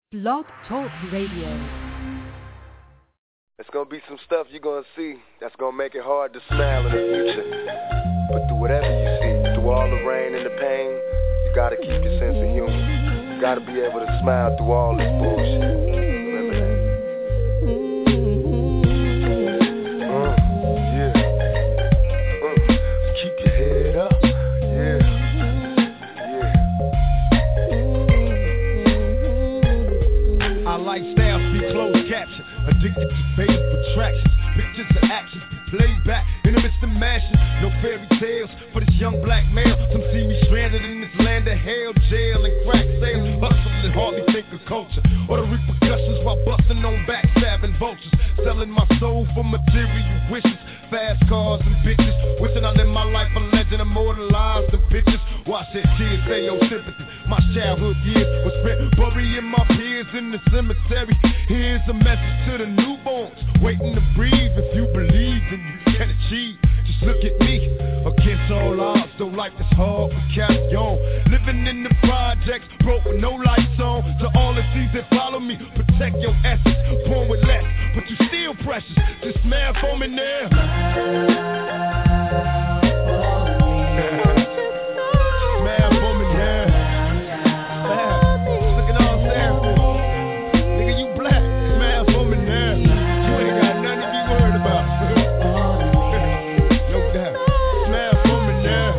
Blog Talk Radio. It's going to be some stuff you're going to see that's going to make it hard to smile in the future. But through whatever you see, through all the rain and the pain, you got to keep your sense of humor. You got to be able to smile through all this bullshit. Remember that. Keep your head up. Our lifestyles be closed caption, addicted to faded attractions. Pictures of actions be played back in the midst of mashing. No fairy tales for this young black male. Some see me stranded in this land of hell, jail and crack sales. Hustling, hardly think of culture or the repercussions while busting on backstabbing vultures. Selling my soul for material wishes. Fast cars and bitches, wishing I lived my life a legend, immortalized in pictures. Watch that tears say your sympathy. My childhood years was spent burying my peers in the cemetery. Here's a message to the newborns, waiting to breathe. If you believe, then you can achieve. Just look at me, against all odds, though life is hard, but carry on. Living in the projects, broke with no lights on. To all the seeds that follow me, protect your essence. Born with less, but you still precious. Just smile for me now. Smile for me now. Look at all that. Nigga, you black. Smile for me now. You ain't got nothing to be worried about. No doubt. Smile for me now.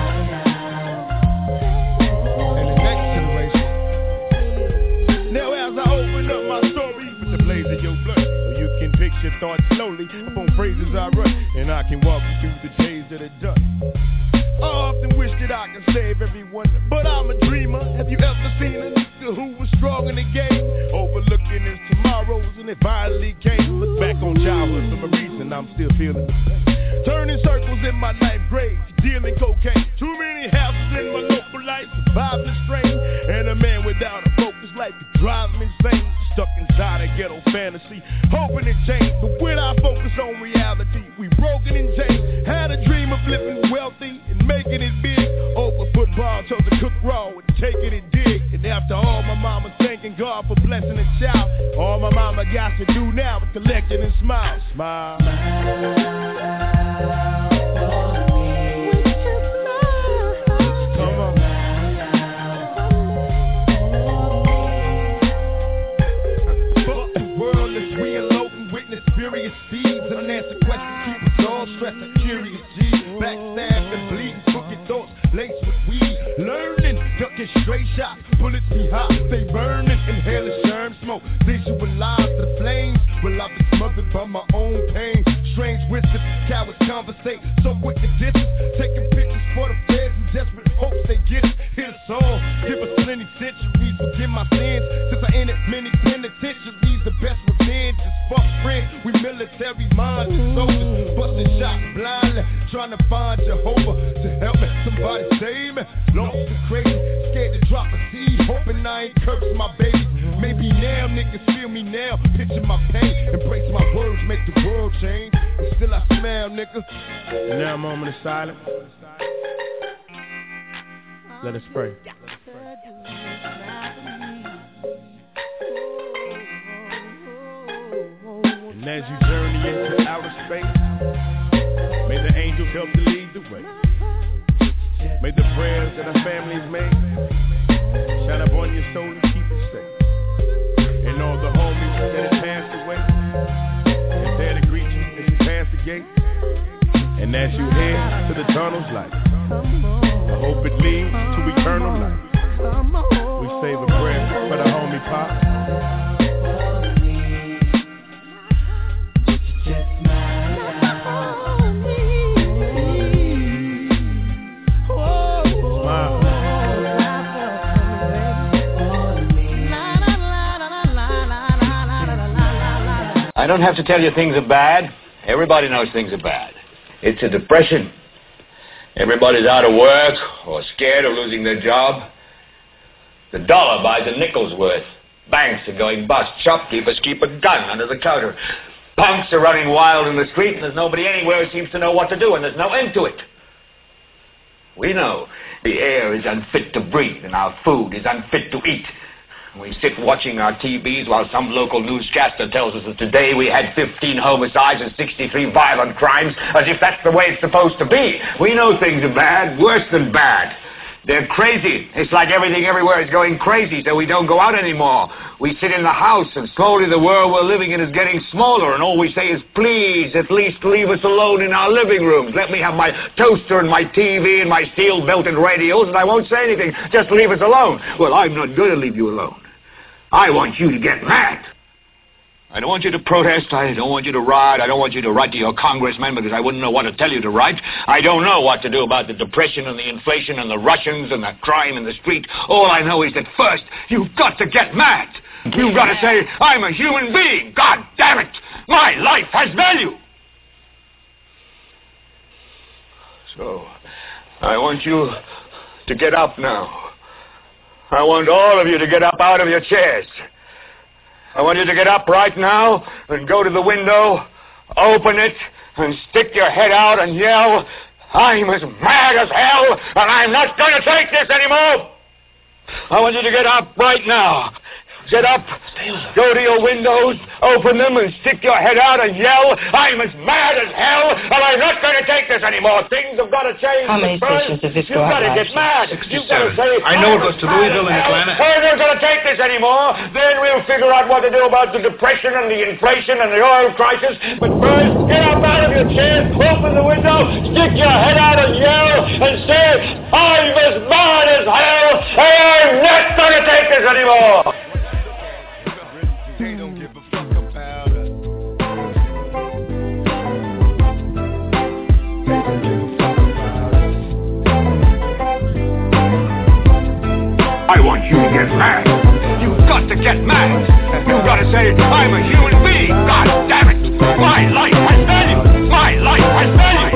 And the next generation. Now as I open up my story with the blaze of your blood, so you can picture thoughts slowly upon phrases I run, and I can walk you through the days that are done. I often wish that I could save everyone, but I'm a dreamer. Have you ever seen a nigga who was strong in the game, overlooking his tomorrows, and it finally came? Look back on childhood for a reason, I'm still feeling the pain. Turning circles in my ninth grade, dealing cocaine. Too many houses in my local life, surviving the strain. And a man without a focus life could drive him insane. Stuck inside a ghetto fantasy, hoping to change. But when I focus on reality, we broken and changed. Had a dream of living wealthy and making it big. Over football, chose to cook raw and take it and dig. And after all, my mama thanking God for blessing a child. All my mama got to do now is collect it and smile. Smile. Furious seeds, unanswered questions keep us all stressed and curious. Backstab and bleeding, crooked thoughts laced with weed. Learning, ducking straight shots, bullets be hot, they burning, inhaling germ smoke. Visualize the flames, will I be smothered by my own pain? Strange wisdom, cowards conversate, so quick to distance, taking pictures for the feds in desperate hopes they get it. Hit a song, give us plenty centuries, forgive my sins, since I entered many penitentiaries. The best revenge is fuck friends. We military minded soldiers, busting shots blindly, trying to find Jehovah to help me. Somebody save me. Lost and crazy, scared to drop a seed, hoping I ain't cursed my baby. Maybe now niggas feel me now, picture my pain, embrace my words, make the world change. And still I smile, nigga. And now a moment of silence. Let us pray. And as you journey into outer space, may the angels help to lead the way. May the prayers that our families made shine upon your soul and keep it safe. And all the homies that have passed away, and there to greet you as you pass the gate. And as you head to the tunnel's light, I hope it leads to eternal life. We save a prayer for the homie Pop. I don't have to tell you things are bad. Everybody knows things are bad. It's a depression. Everybody's out of work or scared of losing their job. The dollar buys a nickel's worth. Banks are going bust. Shopkeepers keep a gun under the counter. Punks are running wild in the street, and there's nobody anywhere who seems to know what to do, and there's no end to it. We know the air is unfit to breathe, and our food is unfit to eat. We sit watching our TVs while some local newscaster tells us that today we had 15 homicides and 63 violent crimes, as if that's the way it's supposed to be. We know things are bad, worse than bad. They're crazy. It's like everything everywhere is going crazy, so we don't go out anymore. We sit in the house, and slowly the world we're living in is getting smaller, and all we say is, please, at least leave us alone in our living rooms. Let me have my toaster and my TV and my steel-belted radios, and I won't say anything. Just leave us alone. Well, I'm not going to leave you alone. I want you to get mad. I don't want you to protest. I don't want you to riot. I don't want you to write to your congressman because I wouldn't know what to tell you to write. I don't know what to do about the depression and the inflation and the Russians and the crime in the street. All I know is that first, you've got to get mad. You've got to say, I'm a human being. God damn it. My life has value. So, I want you to get up now. I want all of you to get up out of your chairs. I want you to get up right now and go to the window, open it, and stick your head out and yell, I'm as mad as hell, and I'm not going to take this anymore. I want you to get up right now. Get up, go to your windows, open them, and stick your head out and yell, I'm as mad as hell, and I'm not going to take this anymore. Things have got to change. How many stations does this go out? You've got to get mad. You've got to say, I know it goes to Louisville and Atlanta. I'm not going to take this anymore. Then we'll figure out what to do about the depression and the inflation and the oil crisis. But first, get up out of your chair, open the window, stick your head out and yell, and say, I'm as mad as hell, and I'm not going to take this anymore. They don't give a fuck about us. They don't give a fuck about us. I want you to get mad. You've got to get mad. You've got to say, I'm a human being. God damn it. My life has value. My life has value.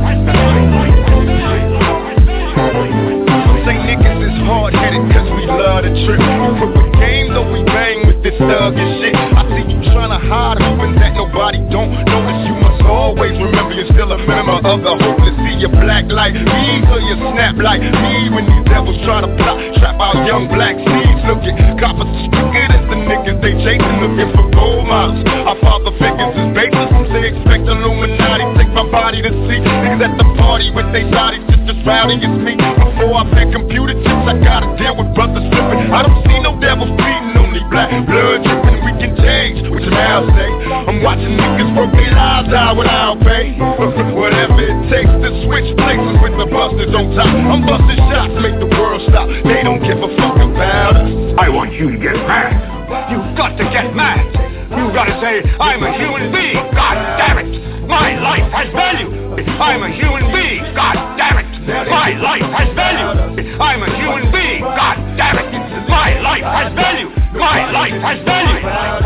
Some say niggas is hard-headed cause we love to trip. We put the game though we bang with this thug and shit. I see you tryna hide hoping that nobody don't notice. You must always remember you're still a member of the hopeless. See you black like me, so you snap like me. When these devils try to plot, trap our young black seeds. Look at coppers as stupid as the niggas they chasing, looking for gold models. Our father figures is baseless. Some say expect Illuminati, take my body to see. Niggas at the party with they bodies just as rowdy as me. Before I pack computer chips, I gotta deal with brothers flipping. I don't see no devils bleeding, only black blood dripping. We can change what your mouth say. I'm watching niggas work their lives out without pay. Whatever it takes to switch places with the busters on top. I'm busting shots, make the world stop. They don't give a fuck about us. I want you to get mad. You've got to get mad. You've got to say, I'm a human being. God damn it. My life has value. I'm a human being. God damn it. My life has value. I'm a human being. God damn it. My life has value. My life has value.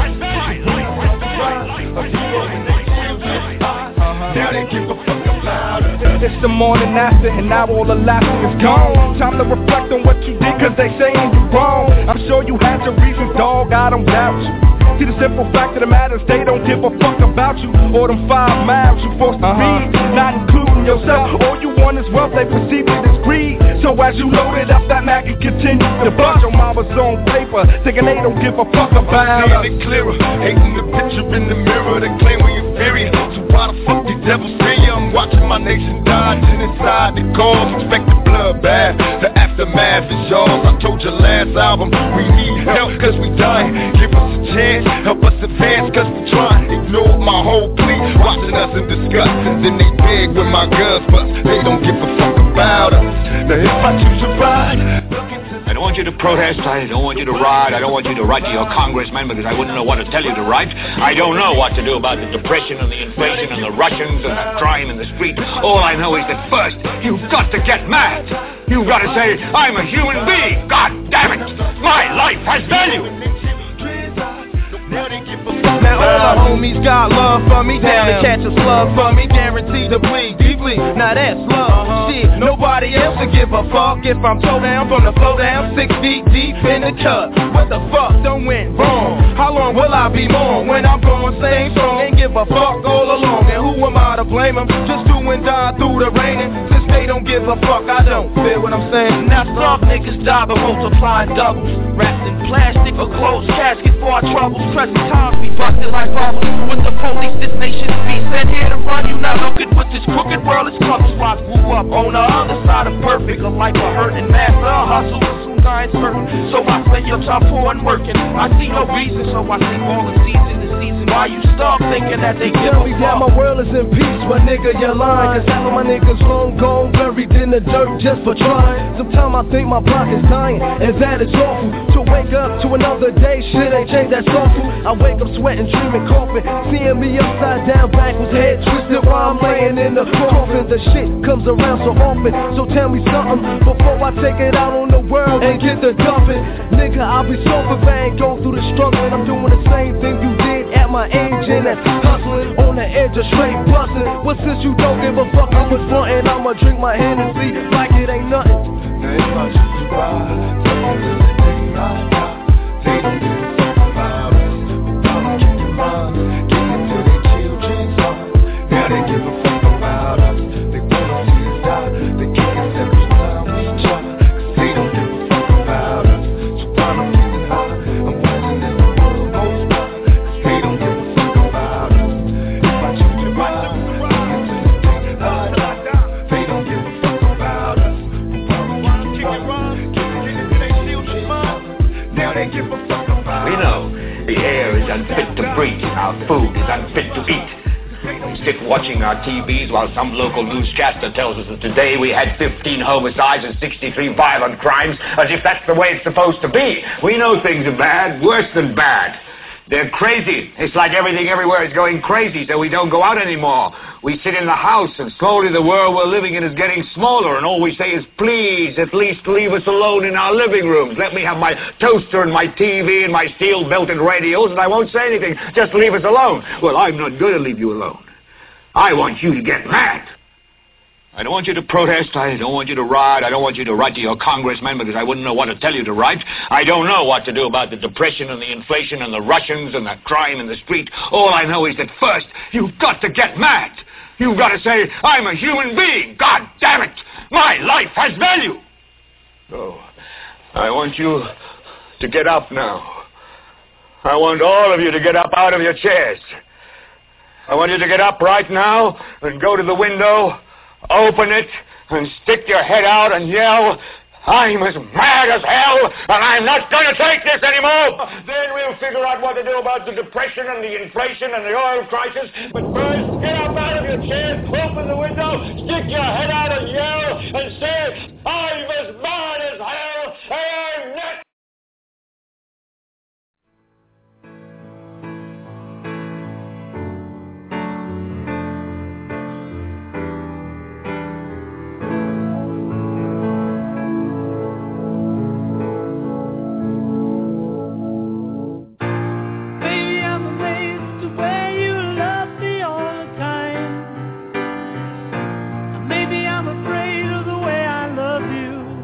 Now they give a fuck about us. It's the morning after and now all the laughter is gone. Time to reflect on what you did cause they saying you wrong. I'm sure you had your reasons, dog, I don't doubt you. See the simple fact of the matter is they don't give a fuck about you. Or them 5 miles you forced to read, not including yourself. All you want is wealth, they perceive it as greed. So as you load it up, that Mac can continue to bust. Your mama's on paper, thinking they don't give a fuck about us. Seeing it clearer, hating the picture in the mirror. They claim we inferior, so why the fuck these devils see you? I'm watching my nation dodging inside the cause. Expect the bloodbath, the aftermath is yours. I told you last album, we need help cause we dying. Give us a chance, help us advance cause we trying. Ignore my whole plea, watching us in disgust. And then they beg with my guns, but they don't give a fuck about us. Now if I choose to ride, I don't want you to protest. I don't want you to riot. I don't want you to write to your congressman because I wouldn't know what to tell you to write. I don't know what to do about the depression and the inflation and the Russians and the crime in the street. All I know is that first, you've got to get mad. You've got to say, I'm a human being. God damn it. My life has value. Now all the homies got love for me, down to catch a slug for me, guaranteed to bleed deeply. Now that's love. Shit, nobody else to give a fuck if I'm toe down from the flow down, 6 feet deep in the cut. What the fuck done went wrong? How long will I be mourn when I'm gonna stay strong and give a fuck all along? And who am I to blame them? Just do and die through the raining. Since they don't don't give a fuck, I don't feel what I'm saying. Now some niggas die but multiplying doubles, wrapped in plastic or closed casket for our troubles. Present times be busted like bubbles. With the police, this nation's be sent here to run you. Now look at what this crooked world is coming. So I grew up on the other side of perfect, a life of hurt and master hustle. Soon I ain't certain, so I stay up, I'm poor and working. I see no reason, so I sing all the season to season. Why you stop thinking that they give a fuck? Yeah, my world is in peace, but nigga, you're lying. Cause half of my niggas long gone, buried in the dirt just for trying. Sometimes I think my block is dying, and that is awful. To wake up to another day, shit ain't changed, that's awful. I wake up sweating, dreaming, coughing, seeing me upside down, backwards, head twisted while I'm laying in the coffin. The shit comes around so often, so tell me something before I take it out on the world and get the dumping. Nigga, I'll be sober, but I ain't go through the struggle, and I'm doing the same thing you did at my age, and that's hustling on the edge of straight busting. Well, since you don't give a fuck, I'm in front and I'ma drink my Hennessy like it ain't nothing. Now if I shoot you ride, don't really take my time. They don't give a fuck about us, but I'ma keep your mind, get into their children's heart. Now they give a fuck about us, they wanna see us die. They kick us every time we try, cause they don't give a fuck about us. So while I'm getting high, I'm wishing that the world goes by, cause they don't give a fuck about us. If I shoot you ride, they don't give a fuck about us. We know the air is unfit to breathe, our food is unfit to eat. We sit watching our TVs while some local newscaster tells us that today we had 15 homicides and 63 violent crimes, as if that's the way it's supposed to be. We know things are bad, worse than bad. They're crazy. It's like everything everywhere is going crazy, so we don't go out anymore. We sit in the house, and slowly the world we're living in is getting smaller, and all we say is, please, at least leave us alone in our living rooms. Let me have my toaster and my TV and my steel-belted radios, and I won't say anything. Just leave us alone. Well, I'm not going to leave you alone. I want you to get mad. I don't want you to protest. I don't want you to riot. I don't want you to write to your congressman because I wouldn't know what to tell you to write. I don't know what to do about the depression and the inflation and the Russians and the crime in the street. All I know is that first, you've got to get mad. You've got to say, I'm a human being. God damn it. My life has value. Oh, I want you to get up now. I want all of you to get up out of your chairs. I want you to get up right now and go to the window, open it, and stick your head out and yell, I'm as mad as hell, and I'm not going to take this anymore. Then we'll figure out what to do about the depression and the inflation and the oil crisis. But first, get up out of your chair, open the window, stick your head out and yell, and say, I'm as mad as hell, and I'm not. Maybe I'm afraid of the way I love you.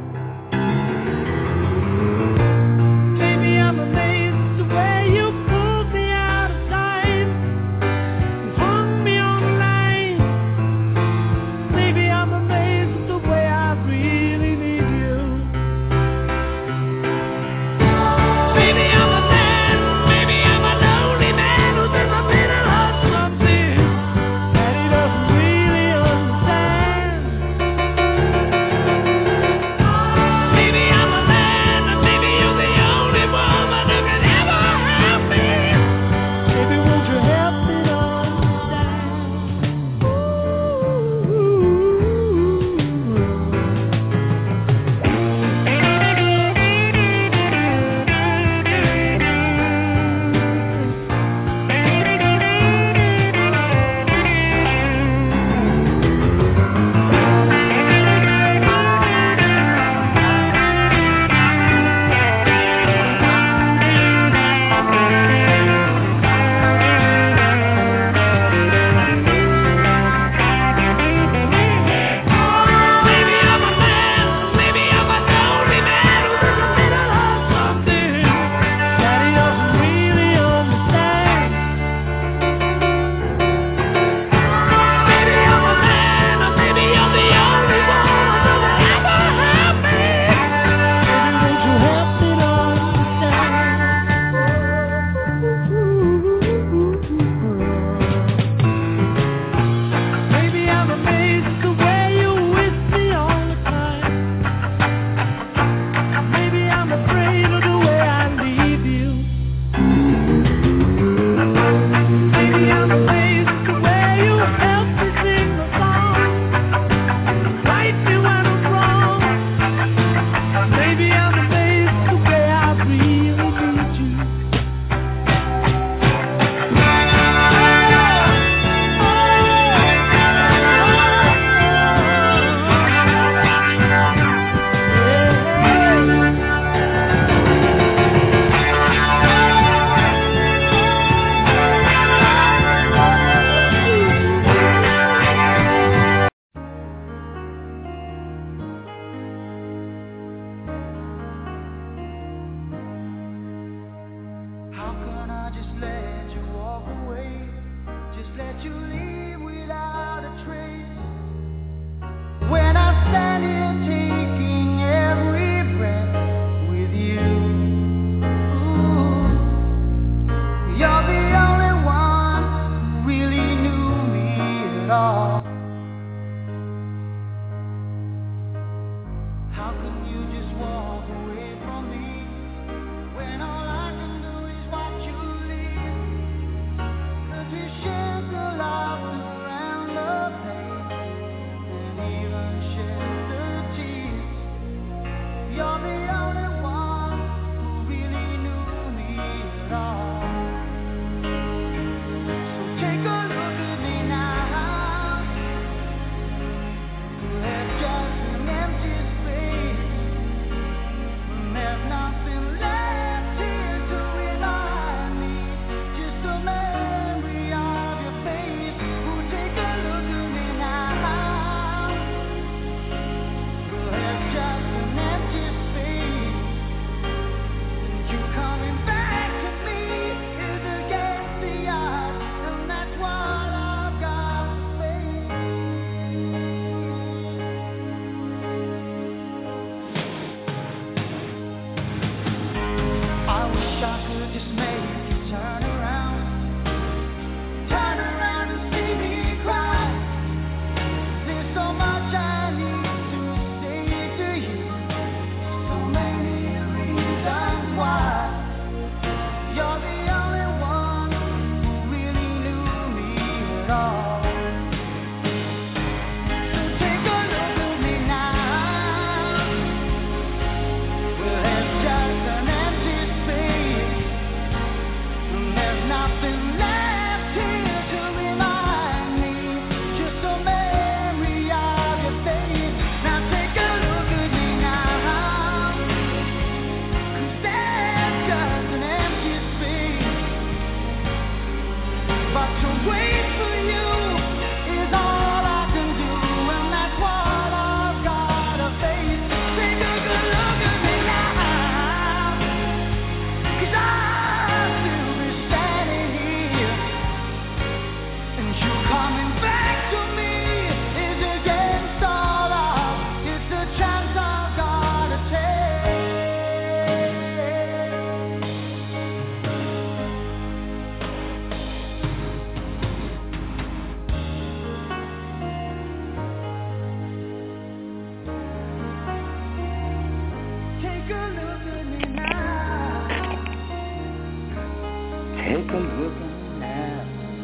Take a look now.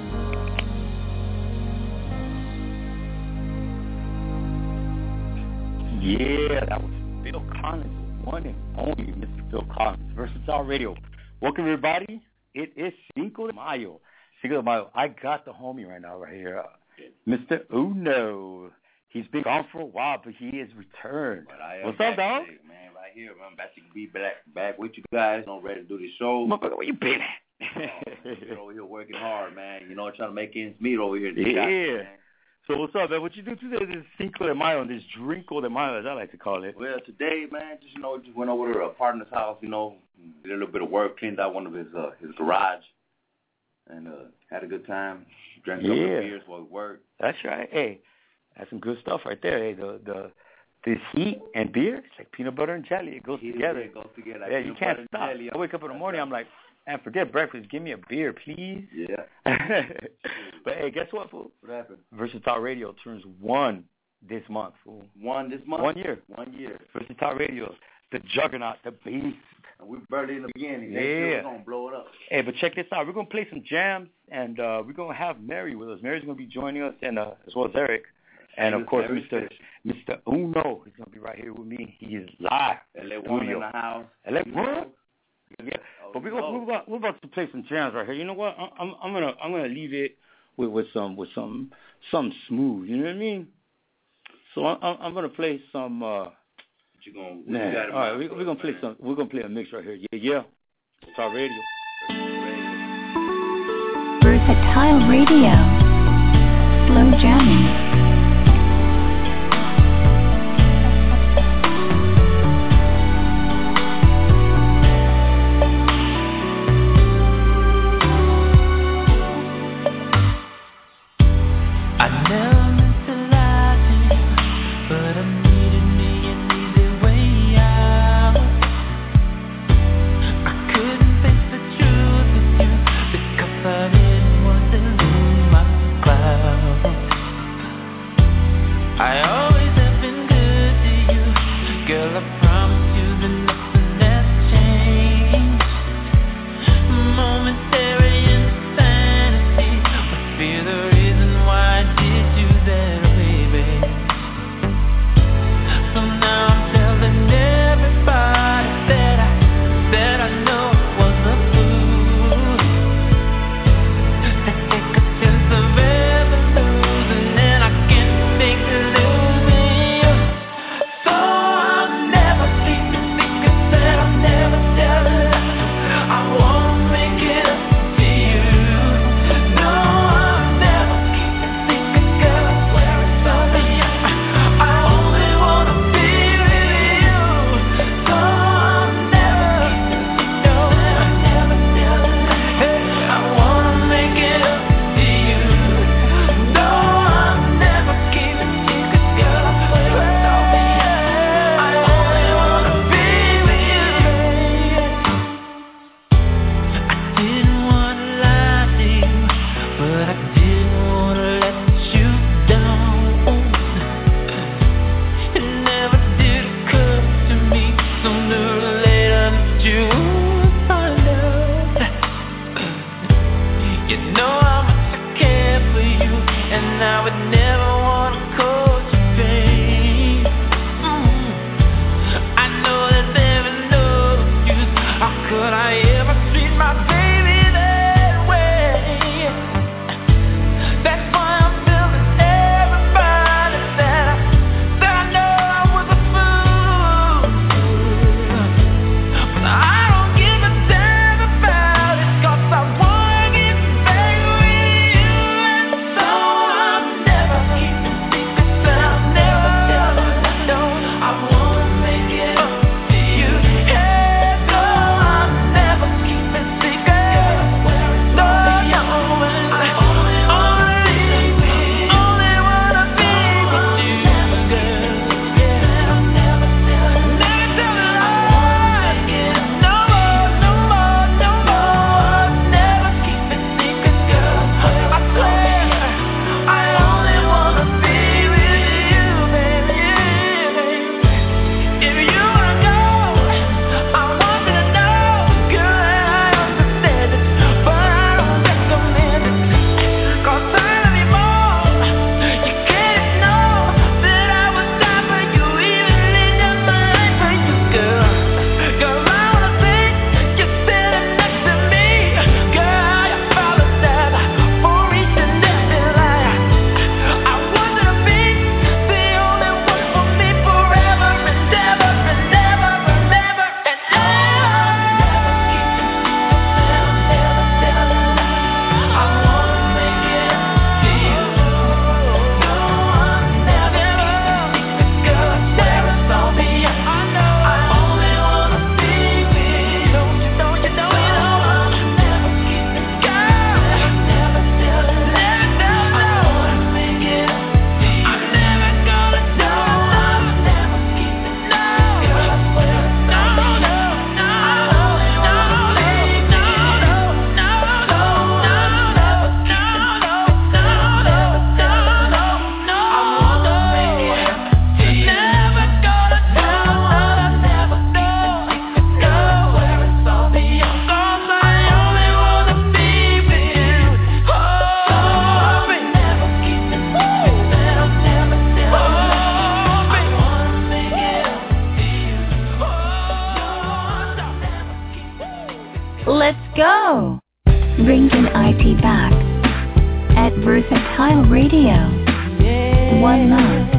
Yeah, that was Phil Collins, one and only Mr. Phil Collins, Versatile Radio. Welcome, everybody. It is Cinco de Mayo. Cinco de Mayo. I got the homie right now, right here, Mr. Uno. He's been gone for a while, but he is returned. What's up, dog? Today, man, right here. I'm back to be back with you guys. I'm ready to do this show. Motherfucker, where you been at? You're over here working hard, man. You know, trying to make ends meet over here. Yeah. So what's up, man? What you do today? This Cinco de Mayo, this Drinko de Mayo, as I like to call it. Well, today, man, just went over to a partner's house. Did a little bit of work, cleaned out one of his garage, and had a good time. Drank a couple of beers while we worked. That's right. Hey, that's some good stuff right there. Hey, this heat and beer, it's like peanut butter and jelly. It goes together. It goes together. Like yeah, you can't stop. Jelly. I wake up in the morning, I'm like, man, forget breakfast. Give me a beer, please. Yeah. But hey, guess what, fool? What happened? Versatile Radio turns 1 this month, fool. 1 this month? 1 year. 1 year. Versatile Radio, the juggernaut, the beast. And we're barely in the beginning. Yeah. We're going to blow it up. Hey, but check this out. We're going to play some jams, and we're going to have Mary with us. Mary's going to be joining us, and as well as Eric. And, of course, Mr. Uno is going to be right here with me. He is live. LA1 in the house. LA1? Yeah. But we're about to play some jams right here. You know what? I'm gonna leave it with some smooth. You know what I mean? So I'm gonna play some. All right, we're gonna play some. We're gonna play a mix right here. Yeah. Versatile Radio. Versatile Radio. Slow jamming. Cloud. Bringing IT back at Versatile Radio. One love.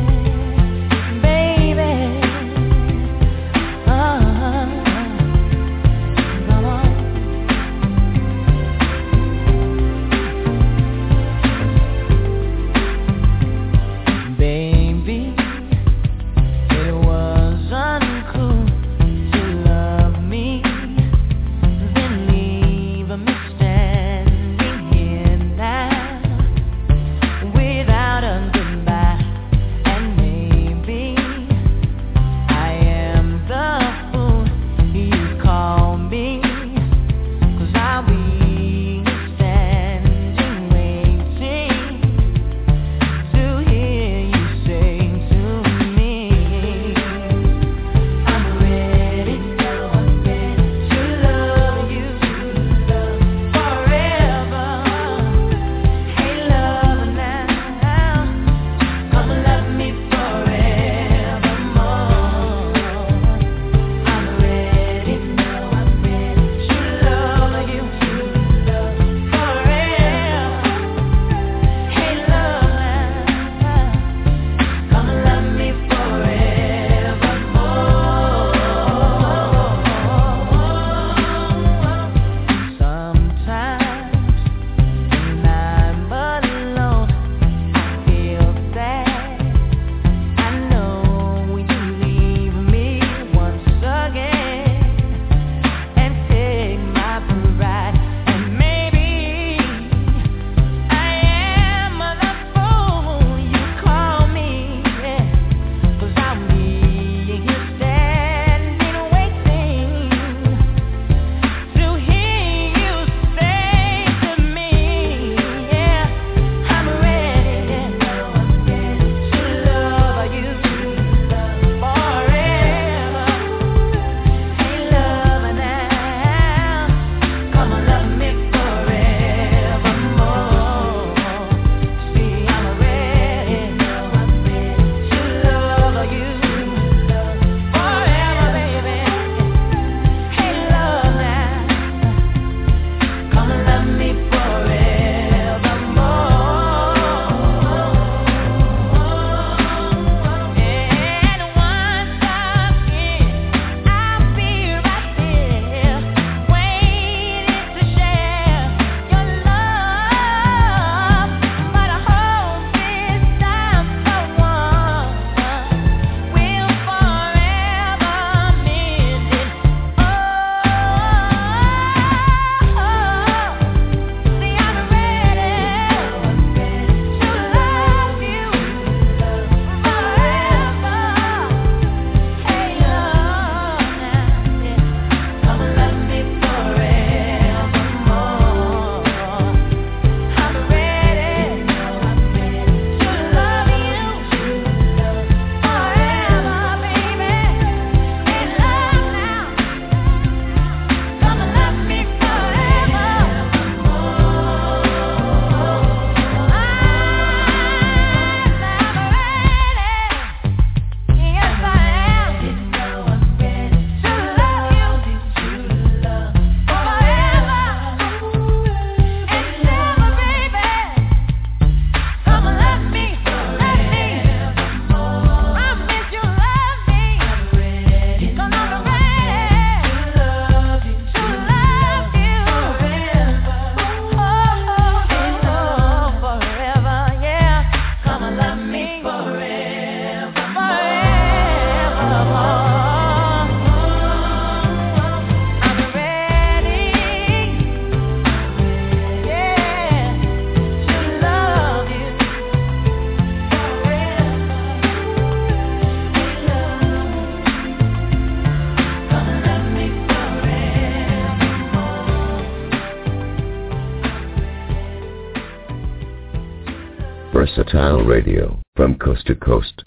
Versatile Radio, from coast to coast.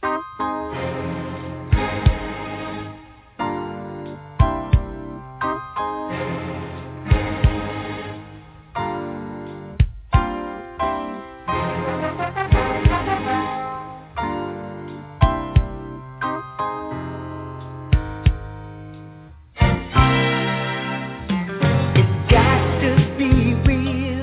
It's got to be real.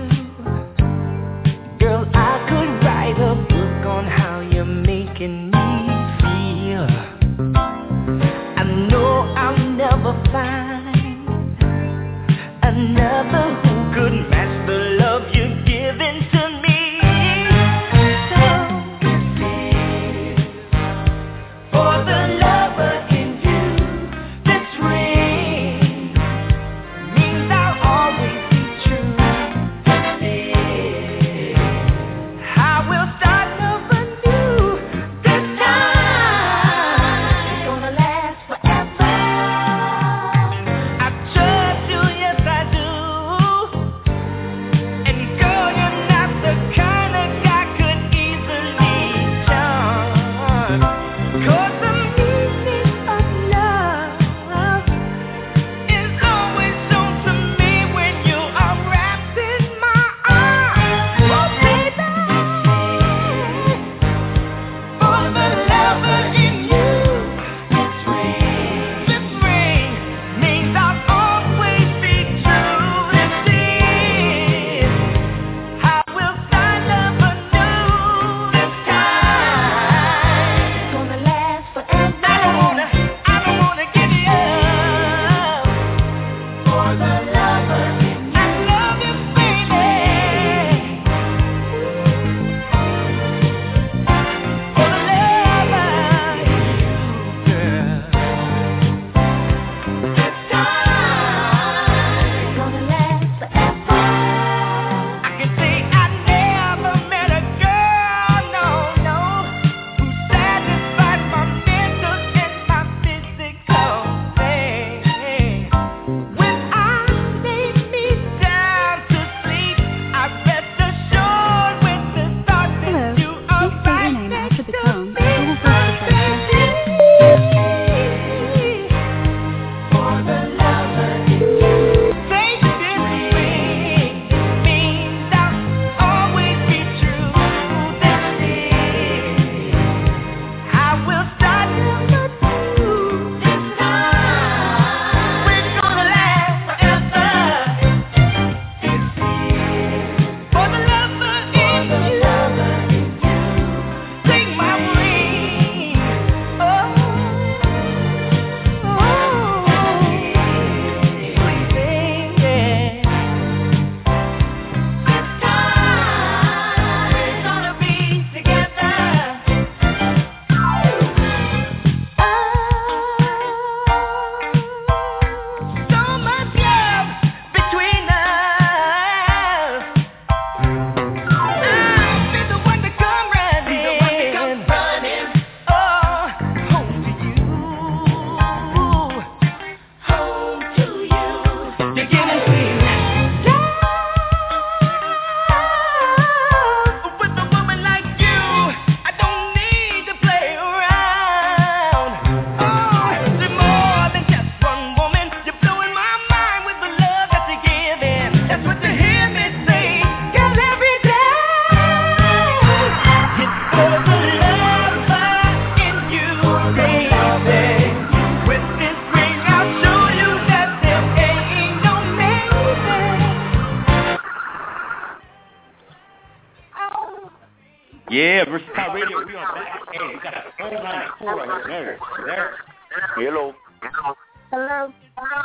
Yeah, Versatile Radio. We are back. Hey, we got a phone line full right here. There. Hello. Hello.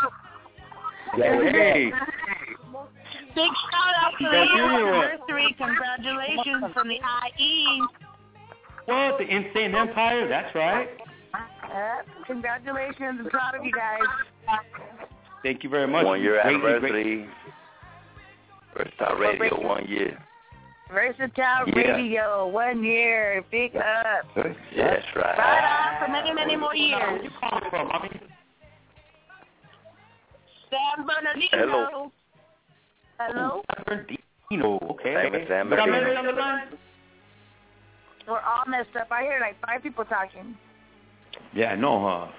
Hey. Big shout out to the anniversary. Congratulations from the IE. What? The Insane Empire? That's right. Congratulations. I'm proud of you guys. Thank you very much. 1 year anniversary. Versatile Radio, 1 year. Versatile Radio, 1 year. Big up. That's right. Right on for many, many more years. Where you calling from, mommy? San Bernardino. Hello? San Bernardino. Okay. San Bernardino. We're all messed up. I hear like 5 people talking. Yeah, I know, huh?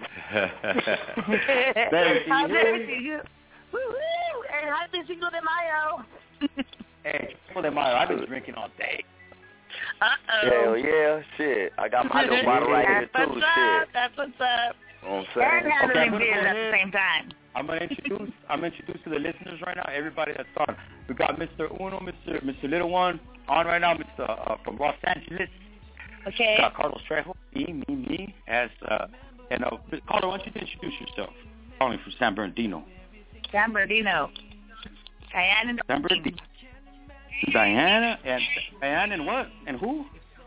Woo-hoo! And happy Cinco de Mayo. Hey, Cinco de Mayo, I've been drinking all day. Hell yeah, shit. I got my little bottle right here too, shit. That's what's up. You know what I'm saying? And handling beers at the same time. I'm introduced to the listeners right now, everybody that's on. We got Mr. Uno, Mr. Little One on right now, Mr. from Los Angeles. Okay. We got Carlos Trejo, me, as and Carlos, why don't you introduce yourself? Calling from San Bernardino. San Bernardino. Diana. San Bernardino. Diana and what? And who?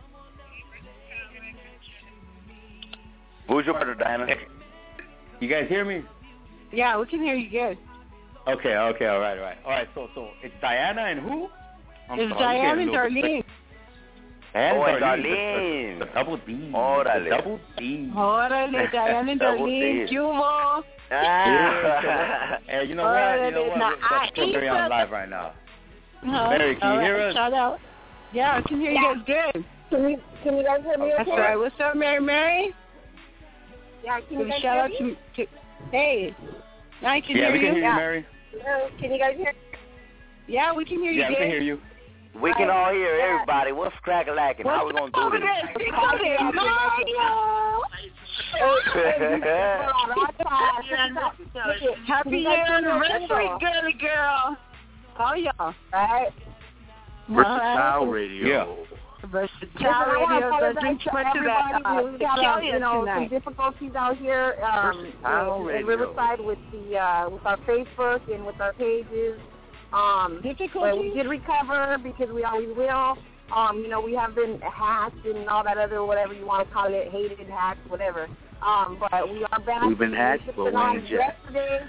Who's your partner, Diana? You guys hear me? Yeah, we can hear you good. Okay, all right. So it's Diana and who? It's Diana and Darlene. Darlene. The double D. Órale. The double D. Órale, Diana and Darlene. Cubo. Hey, you know what? We got the program on live right now. Mary, can you hear us? Shout out. Yeah, I can hear you guys good. Can you guys hear me okay? That's right. What's up, Mary? Yeah, can you guys shout out to hey. Now I can hear you. Yeah, we can hear you, Mary. Hello, can you guys hear? Yeah, we can hear you. Yeah, we can hear you. We can all hear everybody. What's crack-a-lacking? How we gonna do this? Happy year anniversary, girly girl. Oh yeah. All right. Versatile Radio. Yeah. Versatile Radio doesn't too much of that. We got some difficulties out here in Riverside with our Facebook and with our pages. But we did recover because we always will. We have been hacked and all that other whatever you want to call it, hated, hacked, whatever. But we are back. We've been hacked, but we ain't jacked.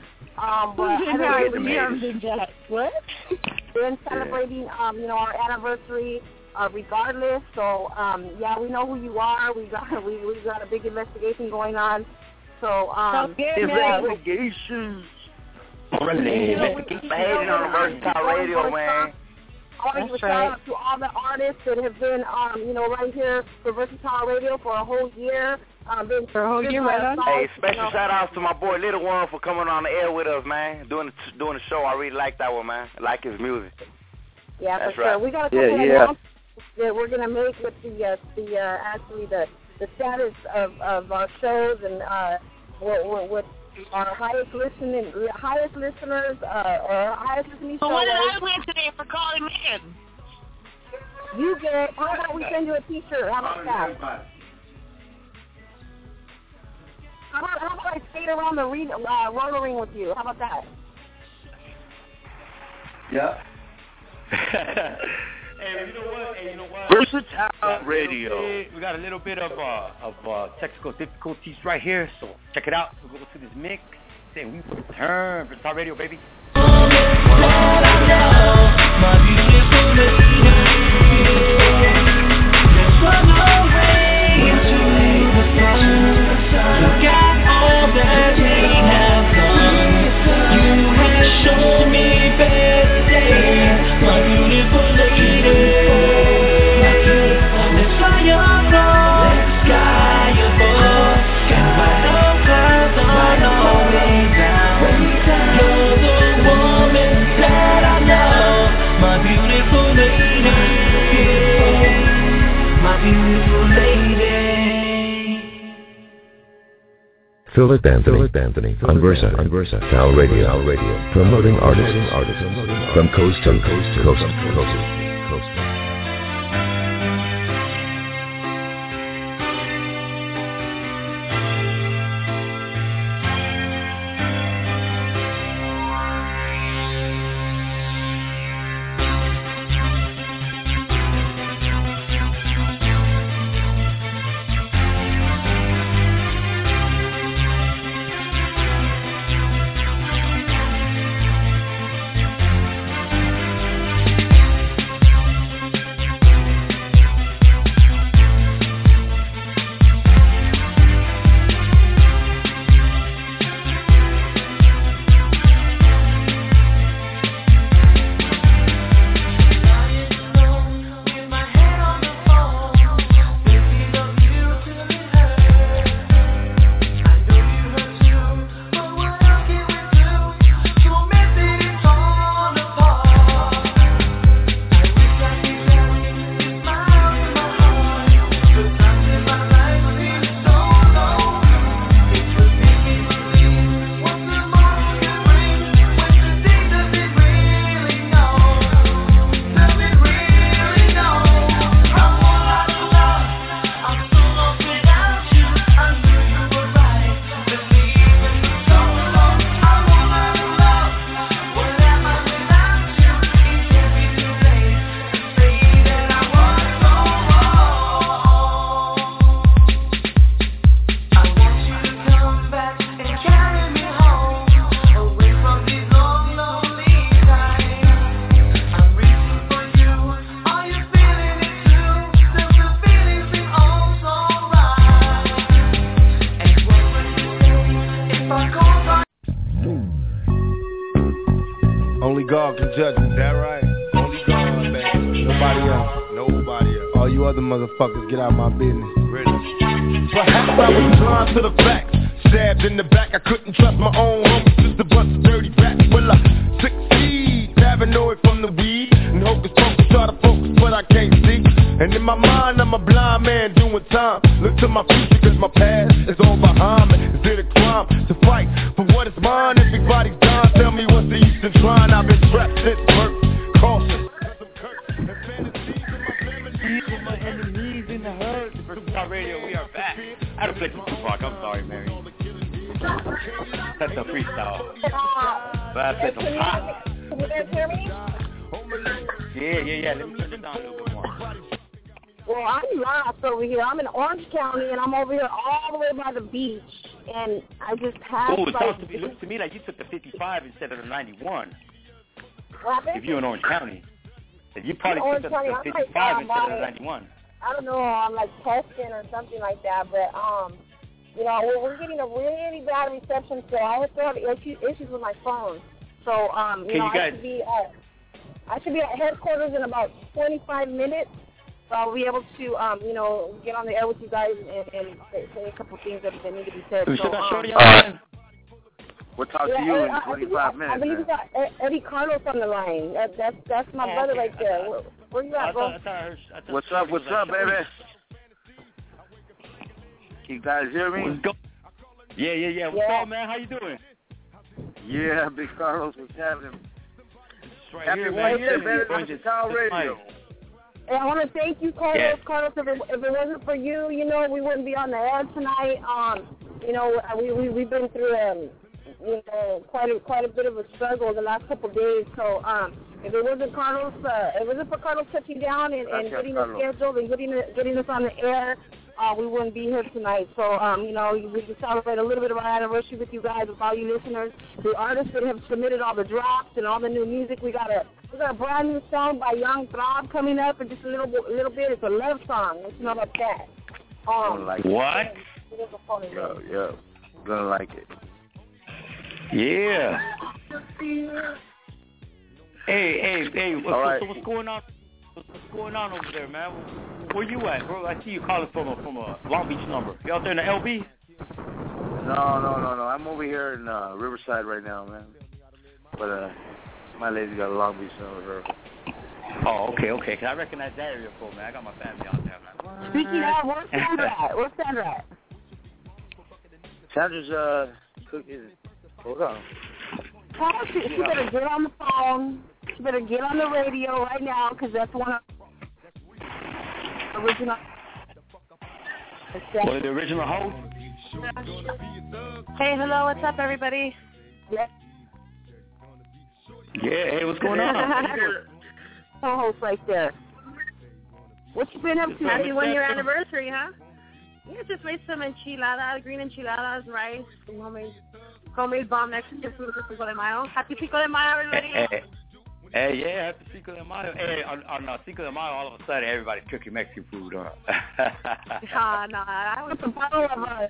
What? Been celebrating, our anniversary, regardless. So, we know who you are. We got a big investigation going on. So, investigations. Behaving on the Versatile Radio, man. I want to give a shout out to all the artists that have been, right here for Versatile Radio for a whole year. For a whole year, right on. Hey, special shout outs to my boy Little One for coming on the air with us, man. Doing the show. I really like that one, man. I like his music. Yeah, that's for right. Sure. We got a couple of announcements that we're gonna make with the status of our shows and what our highest listeners or highest listening shows. So what did I win today for calling in? You get. How about we send you a T-shirt? How about that? How about I skate around the roller ring with you? How about that? Yeah. Hey, you know what? Versatile Radio. We got a little bit of technical difficulties right here, so check it out. We'll go to this mix, and we return. Versatile Radio, baby. Show me better days, my beautiful lady. Let's fly above, let's sky above. Got my love clouds on our way down. You're the woman that I love, my beautiful lady. My beautiful lady. Philip Anthony on Versatile Radio, promoting artists from coast to coast. Nobody else. All you other motherfuckers, get out my business. Perhaps I was blind to the facts. Stabbed in the back, I couldn't trust my own homies. Just a bunch of dirty rats. Will I succeed? Paranoid from the weed. And hocus pocus, try to focus, but I can't see. And in my mind, I'm a blind man doing time. Look to my future, cause my past is all behind me. Is it a crime to fight for what is mine? Everybody's dying, tell me what's the use in trying. I've been trapped since birth, cautious. My enemies in the herd. Versatile Radio, we are back. I had to play some Tupac, I'm sorry, Mary. That's a freestyle. But I played some pop. Can you guys hear me? Yeah. Let me turn it down a little bit more. Well, I'm lost over here. I'm in Orange County, and I'm over here all the way by the beach. And I just passed. Oh, it looks to me like you took the 55 instead of the 91. What happened? If you're in Orange County. You probably took the 55 instead of the 91. I don't know. I'm like testing or something like that. But, you know, we're getting a really bad reception, so I still have issues with my phone. So, you know, I should be at headquarters in about 25 minutes. So I'll be able to, you know, get on the air with you guys and say a couple things that need to be said. We'll talk to you in 25 minutes. I believe we got Eddie Carlos on the line. That's my brother right there. Where you at, bro? What's up, baby? Can you guys hear me? Yeah. What's up, man? How you doing? Yeah, Big Carlos, what's happening? Right Happy here, 1 year, baby. Versatile Radio. And I want to thank you, Carlos. Yeah. Carlos, if it wasn't for you, you know, we wouldn't be on the air tonight. You know, we've been through, you know, quite a bit of a struggle the last couple of days. So, if it wasn't Carlos, it wasn't for Carlos touching down and getting us scheduled and getting us on the air, we wouldn't be here tonight. So, you know, we can celebrate a little bit of our anniversary with you guys, with all you listeners. The artists that have submitted all the drops and all the new music. We got a brand new song by Young Throb coming up in just a little bit. It's a love song. Let's know about that. What? Yeah. Gonna like it. Yeah. Hey. What's going on? What's going on over there, man? Where you at, bro? I see you calling from a Long Beach number. You out there in the LB? No. I'm over here in Riverside right now, man. But my lady got a Long Beach number. Oh, okay. Cause I recognize that area code, man. I got my family out there, man. Speaking of, where's Sandra at? Where's Sandra at? Sandra's cooking. Hold on. She better get on the phone. She better get on the radio right now, because that's one of the original. What, the original host? Hey, hello, what's up, everybody? Yeah. Hey, what's going on? Co-host right there. What you been up to? Happy 1 year anniversary, huh? Yeah, just made some enchiladas, green enchiladas, rice, some homemade bomb Mexican food for Pico de Mayo. Happy Pico de Mayo, everybody. Hey, yeah, happy Pico de Mayo. Hey, on Pico de Mayo, all of a sudden, everybody's cooking Mexican food, huh? No, I was a bottle of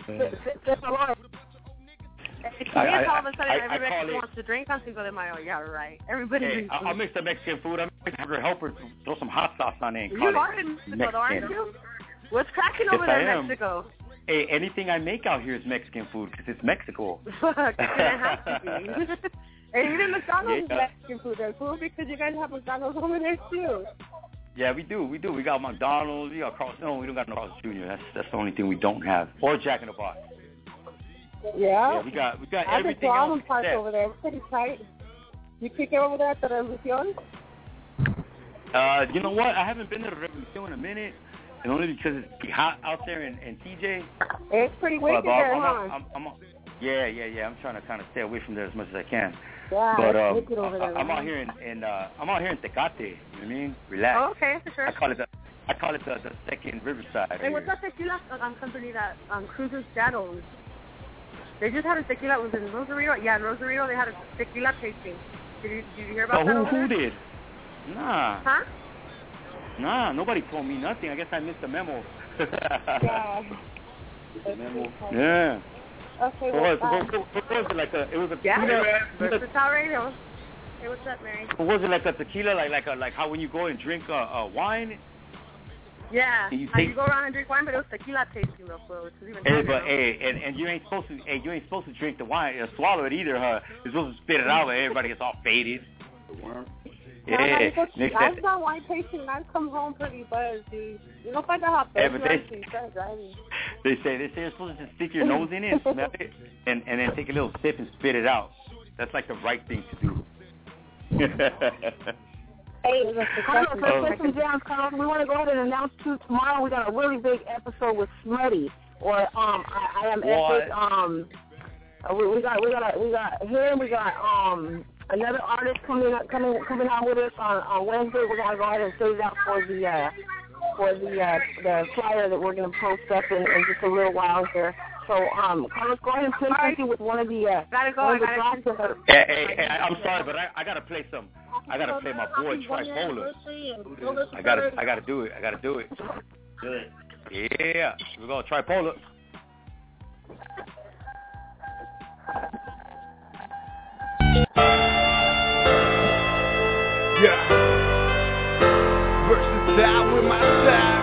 all of a sudden, everybody wants to drink on Cinco de Mayo. Yeah, right. Everybody drinks. I'll mix the Mexican food. I'm going to help her throw some hot sauce on it. You are in Mexico, aren't you? What's cracking over there in Mexico? Hey, anything I make out here is Mexican food because it's Mexico. It has to be. And even McDonald's is Mexican food there, too, because you guys have McDonald's over there, too. Yeah, we do. We got McDonald's. We got Carl's. No, we don't got no Carl's Jr. That's the only thing we don't have. Or Jack in the Box. Yeah. We got everything else. Park over there. It's pretty tight. You kick it over there at the Revolucion? You know what? I haven't been to the Revolucion in a minute. And only because it's hot out there in TJ. It's pretty wicked there, huh? Yeah. I'm trying to kind of stay away from there as much as I can. Yeah, but it's wicked over there. I'm out here in I'm out here in Tecate. You know what I mean? Relax. Oh, okay, for sure. I call it the second Riverside. Hey, what's that tequila company that Cruises Shadows? They just had a tequila. It was in Rosarito. Yeah, in Rosarito they had a tequila tasting. Did you hear about that? Who did? Nah. Huh? Nah, nobody told me nothing. I guess I missed the memo. Yeah. Yeah. Okay, what was it like? It was a Versatile Radio. Hey, what's up, Mary? Was it like a tequila, like how when you go and drink wine? Yeah. You go around and drink wine, but it was tequila tasting though, so it's even better. But and you ain't supposed to drink the wine, swallow it either. You're supposed to spit it out, but everybody gets all faded. Yeah. I've done wine tasting and I've come home pretty buzzed, dude. You don't find out how bad you are driving. They say you're supposed to just stick your nose in it, smell it, and then take a little sip and spit it out. That's like the right thing to do. Hey, Carlos, let's play some jams, Carlos. We want to go ahead and announce tomorrow. We got a really big episode with Smutty, or I am epic. We got him. We got another artist coming out with us on Wednesday. We're gonna go ahead and save that for the flyer that we're gonna post up in just a little while here. So, Carlos, go ahead and play something with one of the. Gotta go. Hey, I'm sorry, but I gotta play some. I gotta play my boy Tripolar. I gotta do it. Good. Yeah, we're gonna Tripolar. Yeah. Versatile with my style.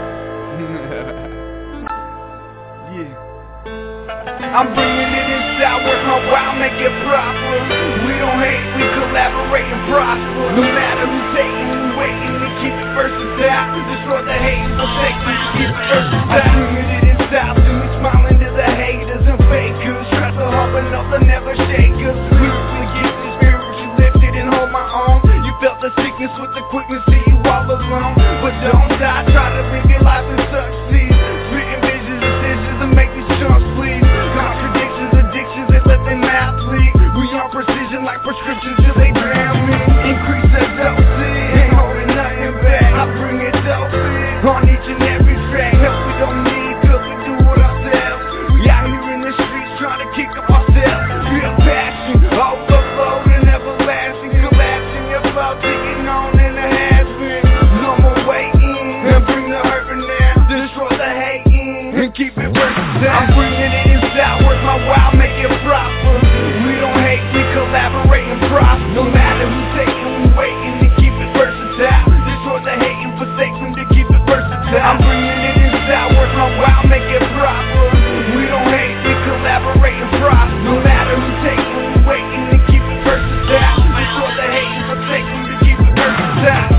Yeah. I'm bringing it in style, work my wow, make it proper. We don't hate, we collaborate and prosper. No matter who's hating, we waiting to keep it versatile. Destroy the hate, protect me, keep it versatile. I'm bringing it in style, see me smiling to the haters and fakers. Try to hop another, never shake us. Lyrically gifted, spiritually lifted and hold my own. You felt the sickness with the quickness, see you all alone. But don't die, try to live your life and succeed. Spitting visions, decisions and make these chunks bleed. Contradictions, addictions, they let their mouth bleed. We on precision like prescriptions till they drown me. Increase that dosage, ain't holding nothing back. I bring it dosage on each and every track. Help we don't need, cause we do it ourselves. We out here in the streets trying to kick up ourselves. Real passion, overload and everlasting. Collapsing your flow, taking on in the has-been. No more waiting, and bring the urban now. Destroy the hating, and keep it versatile. I'm bringing it in style, work my wow, make it proper. We don't hate, we collaborate and prosper. No matter who's taking, we waiting to keep it versatile. Destroy the hating, forsake them to keep it versatile. I'm bringing it in style, work my wow, make it proper. We don't hate, we collaborate and prosper. No matter who's taking, we waiting to keep it versatile. Destroy the hating, forsake them to keep it versatile.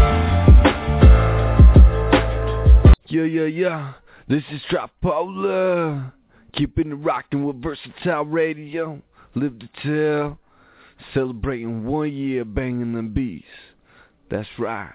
Yeah. This is Tripolar. Keeping it rocking with Versatile Radio. Live to tell. Celebrating 1 year banging them beats. That's right.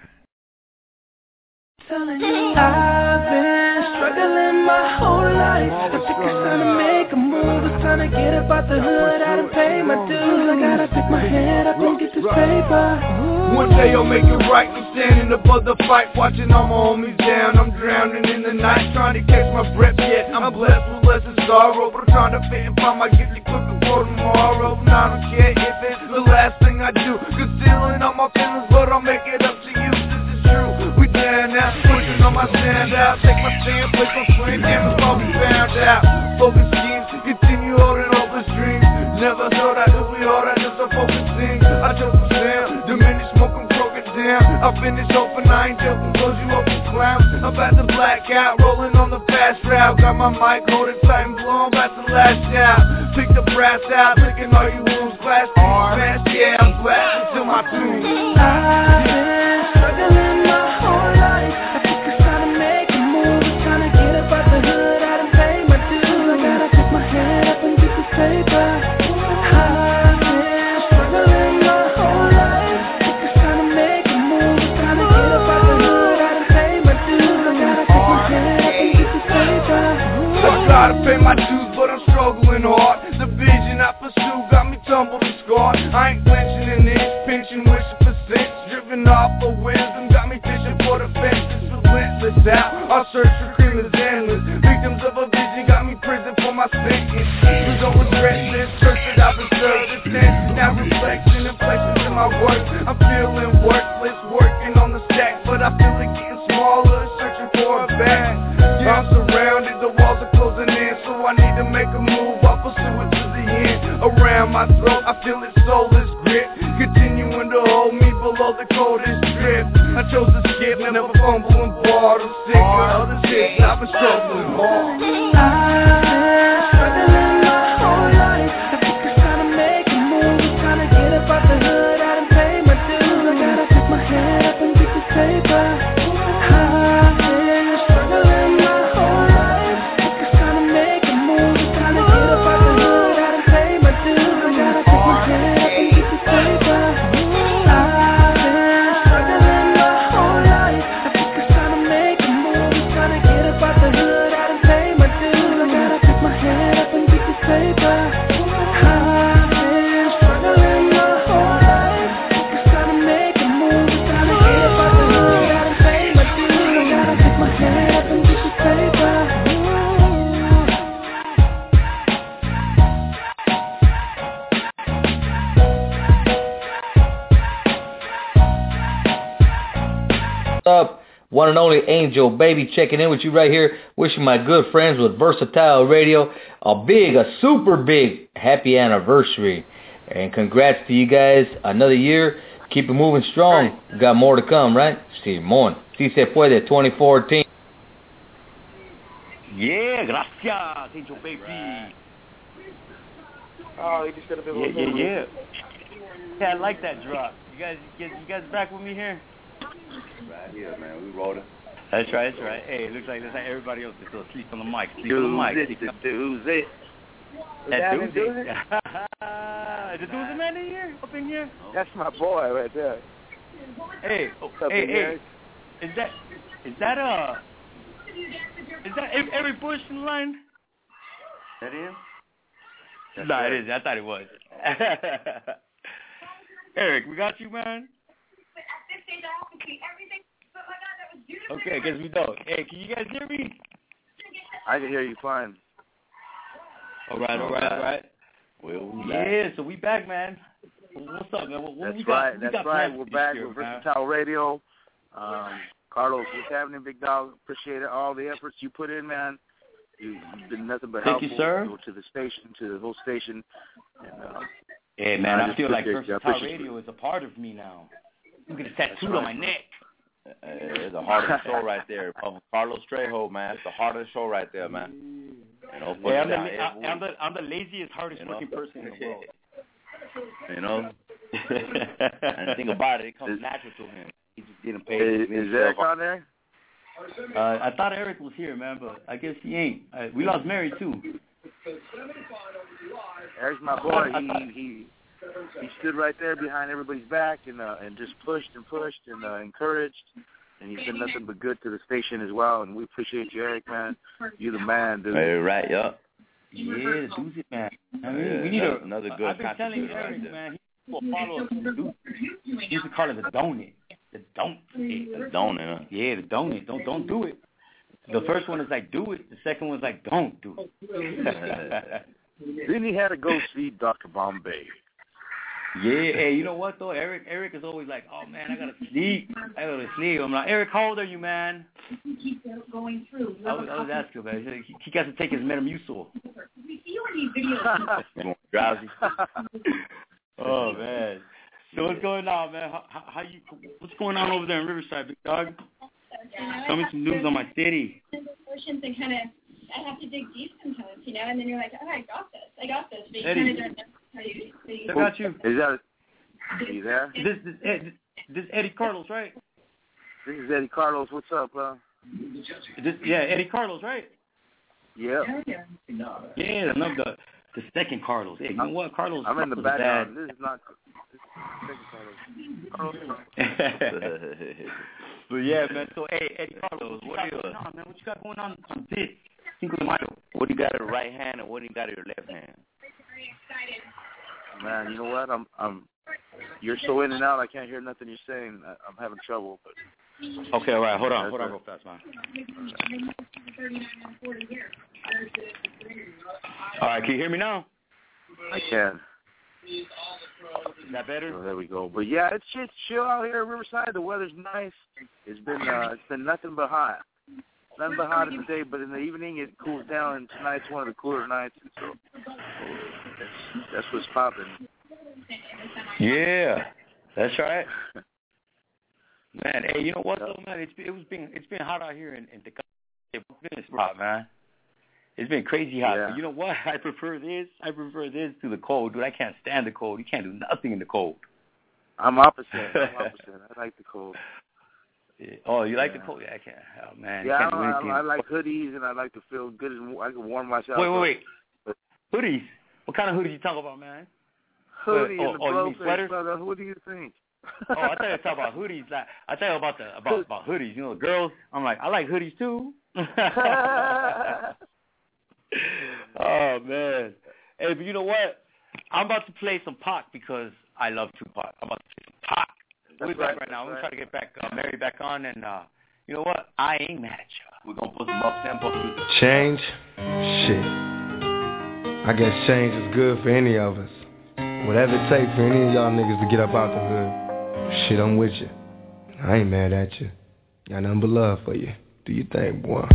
Telling you I've been struggling my whole life. I think it's time to make a move. It's time to get up out the hood. I done paid my dues. I gotta pick my head up and get this paper. One day I'll make it right. I'm standing above the fight, watching all my homies down. I'm drowning in the night, trying to catch my breath. Yet I'm blessed with less than sorrow, but I'm trying to fit and find my gift equipped for tomorrow. And I don't care if it's the last thing I do, concealing all my feelings, but I'll make it up to you. This is true. We down now, pushing on my stand out. Take my stand, place my flame, damn it's all we found out. Focus schemes, continue holding open streams. Never thought I could be hard, I just a focusing. I chose to sound, diminish, smoke and broke it down. I finish open, I ain't joking, close you open clowns. I'm about to black out, rolling on the fast route. Got my mic holding tight and blow, I'm about to lash out. Pick the brass out, licking all you wounds. Glass smash, yeah, I'm blasting to my tune. I've been struggling my whole life. I think it's time to make a move. It's time to get up out the hood. I done paid my dues. I gotta pick my head up and get this paper. I've been struggling my whole life. I think it's time to make a move. It's time to get up out the hood. I done paid my dues. I gotta pick my head up and get this paper. I try to pay my dues, but I'm struggling hard. The vision I pursue got me tumbled and scarred. I ain't flinching an inch, pinching, wishing for cents. Driven off of wisdom, got me fishing for the fence. It's relentless out, our search for cream is endless. Victims of a vision got me prison for my sentence. Was always restless, search that I've been serving since. Now reflection and flexing in my work. I'm feeling worthless, working on the stack, but I feel it getting smaller, searching for a bag. Yeah, I'm surrounded, the walls are closing in, so I need to make a move. I'll pursue it to the end. Around my throat, I feel its soulless grit, continuing to never fumbling ball. I'm sick of other chicks, I've been struggling hard. Struggling my whole life. I think it's time to make a move. It's time to get up out the hood. I done paid my dues. I gotta pick my head up and get this paper. Up, one and only Angel Baby checking in with you right here, wishing my good friends with Versatile Radio a super big happy anniversary, and congrats to you guys. Another year, keep it moving strong. We got more to come, right? Simón, si se puede, 2014. Yeah, gracias, Angel Baby. Oh, you just got a bit Yeah, I like that drop. You guys back with me here? Right here, man. We rolling. That's right. Hey, it looks like everybody else is still asleep on the mic. That's Doozy. Is it Doozy man in here? Up in here? That's my boy right there. Hey, Is that Eric Bush in line? That him? No, it is. I thought it was. Eric, we got you, man. Okay, because we don't. Hey, can you guys hear me? I can hear you fine. All right. Well, yeah, so we back, man. What's up, man? That's right. We're back with Versatile Radio. Carlos, what's happening, big dog? Appreciate it. All the efforts you put in, man. You've been nothing but helpful. Thank you, sir. To the station, to the whole station. And, hey, man, I feel like Versatile Radio is a part of me now. Look at the tattoo on my neck. It's the heart of the show right there. Carlos Trejo, man. It's the heart of the show right there, man. You know, I'm the laziest, hardest working person in the world. You know? And the thing about it comes natural to him. He's just getting paid. Is Eric on there? I thought Eric was here, man, but I guess he ain't. We lost Mary, too. Eric's my boy. He stood right there behind everybody's back and just pushed and encouraged, and he's been nothing but good to the station as well. And we appreciate you, Eric, man. You the man, dude. Hey, right, yeah, Doozy, man. I mean, we need another good. I've been telling Eric, man, he will follow us. He used to call it the donut. The donut, huh? Yeah, the donut. Don't do it. The first one is like, do it. The second one is like, don't do it. Then he had to go see Dr. Bombay. Yeah, hey, you know what though? Eric is always like, oh man, I gotta sleep. I'm like, Eric, how old are you, man? I was asking, man. He got to take his Metamucil. Drowsy. Oh man. So what's going on, man? What's going on over there in Riverside, big dog? Tell me some news on my city. I have to dig deep sometimes, you know, and then you're like, oh, I got this. But you kind of don't know how you. I got you. Are you there? This Eddie Carlos, right? This is Eddie Carlos. What's up, Eddie Carlos, right? Yeah. Yeah, I love the second Carlos. Hey, you know what, Carlos? I'm in the background. This is not. But yeah, man. So hey, Eddie Carlos, what you got going on, man? What you got going on this Cinco de Mayo? What do you got in your right hand and what do you got in your left hand? Very excited. Man, you know what? You're so in and out. I can't hear nothing you're saying. I'm having trouble. But okay, all right. Hold on real fast, man. All right, can you hear me now? I can. Is that better? So there we go. But yeah, it's just chill out here at Riverside. The weather's nice. It's been nothing but hot. Nothing but hot in the day, but in the evening it cools down, and tonight's one of the cooler nights. And so that's what's popping. Yeah, that's right. Man, hey, you know what though, man? It's been hot out here in the it's hot, man. It's been crazy hot. Yeah. But you know what? I prefer this to the cold, dude. I can't stand the cold. You can't do nothing in the cold. I'm opposite. I like the cold. Yeah. Oh, you like the cold? Yeah, I can't. Oh man, yeah, can't do anything. I like hoodies and I like to feel good and I can warm myself. Wait. Hoodies? What kind of hoodies you talking about, man? Hoodie and the you mean sweaters? Brother, what do you think? I thought you were talking about hoodies. Like, I thought you about hoodies. You know, the girls. I'm like, I like hoodies too. Oh man. Hey, but you know what? I'm about to play some Pac because I love Tupac. I'm about to play some Pac. We'll be back right now. I'm gonna try to get Mary back on, and you know what? I ain't mad at you. We're gonna put some up-tempo music. Change? Shit. I guess change is good for any of us. Whatever it takes for any of y'all niggas to get up out the hood. Shit, I'm with you. I ain't mad at you. Got nothing but love for you. Do your thing, boy.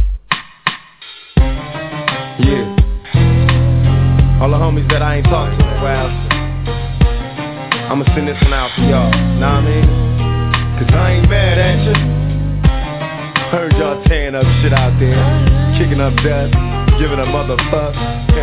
Yeah. All the homies that I ain't talked to in a while, I'ma send this one out for y'all. Know what I mean? Cause I ain't mad at you. Heard y'all tearing up shit out there, kicking up dust, giving a motherfuck.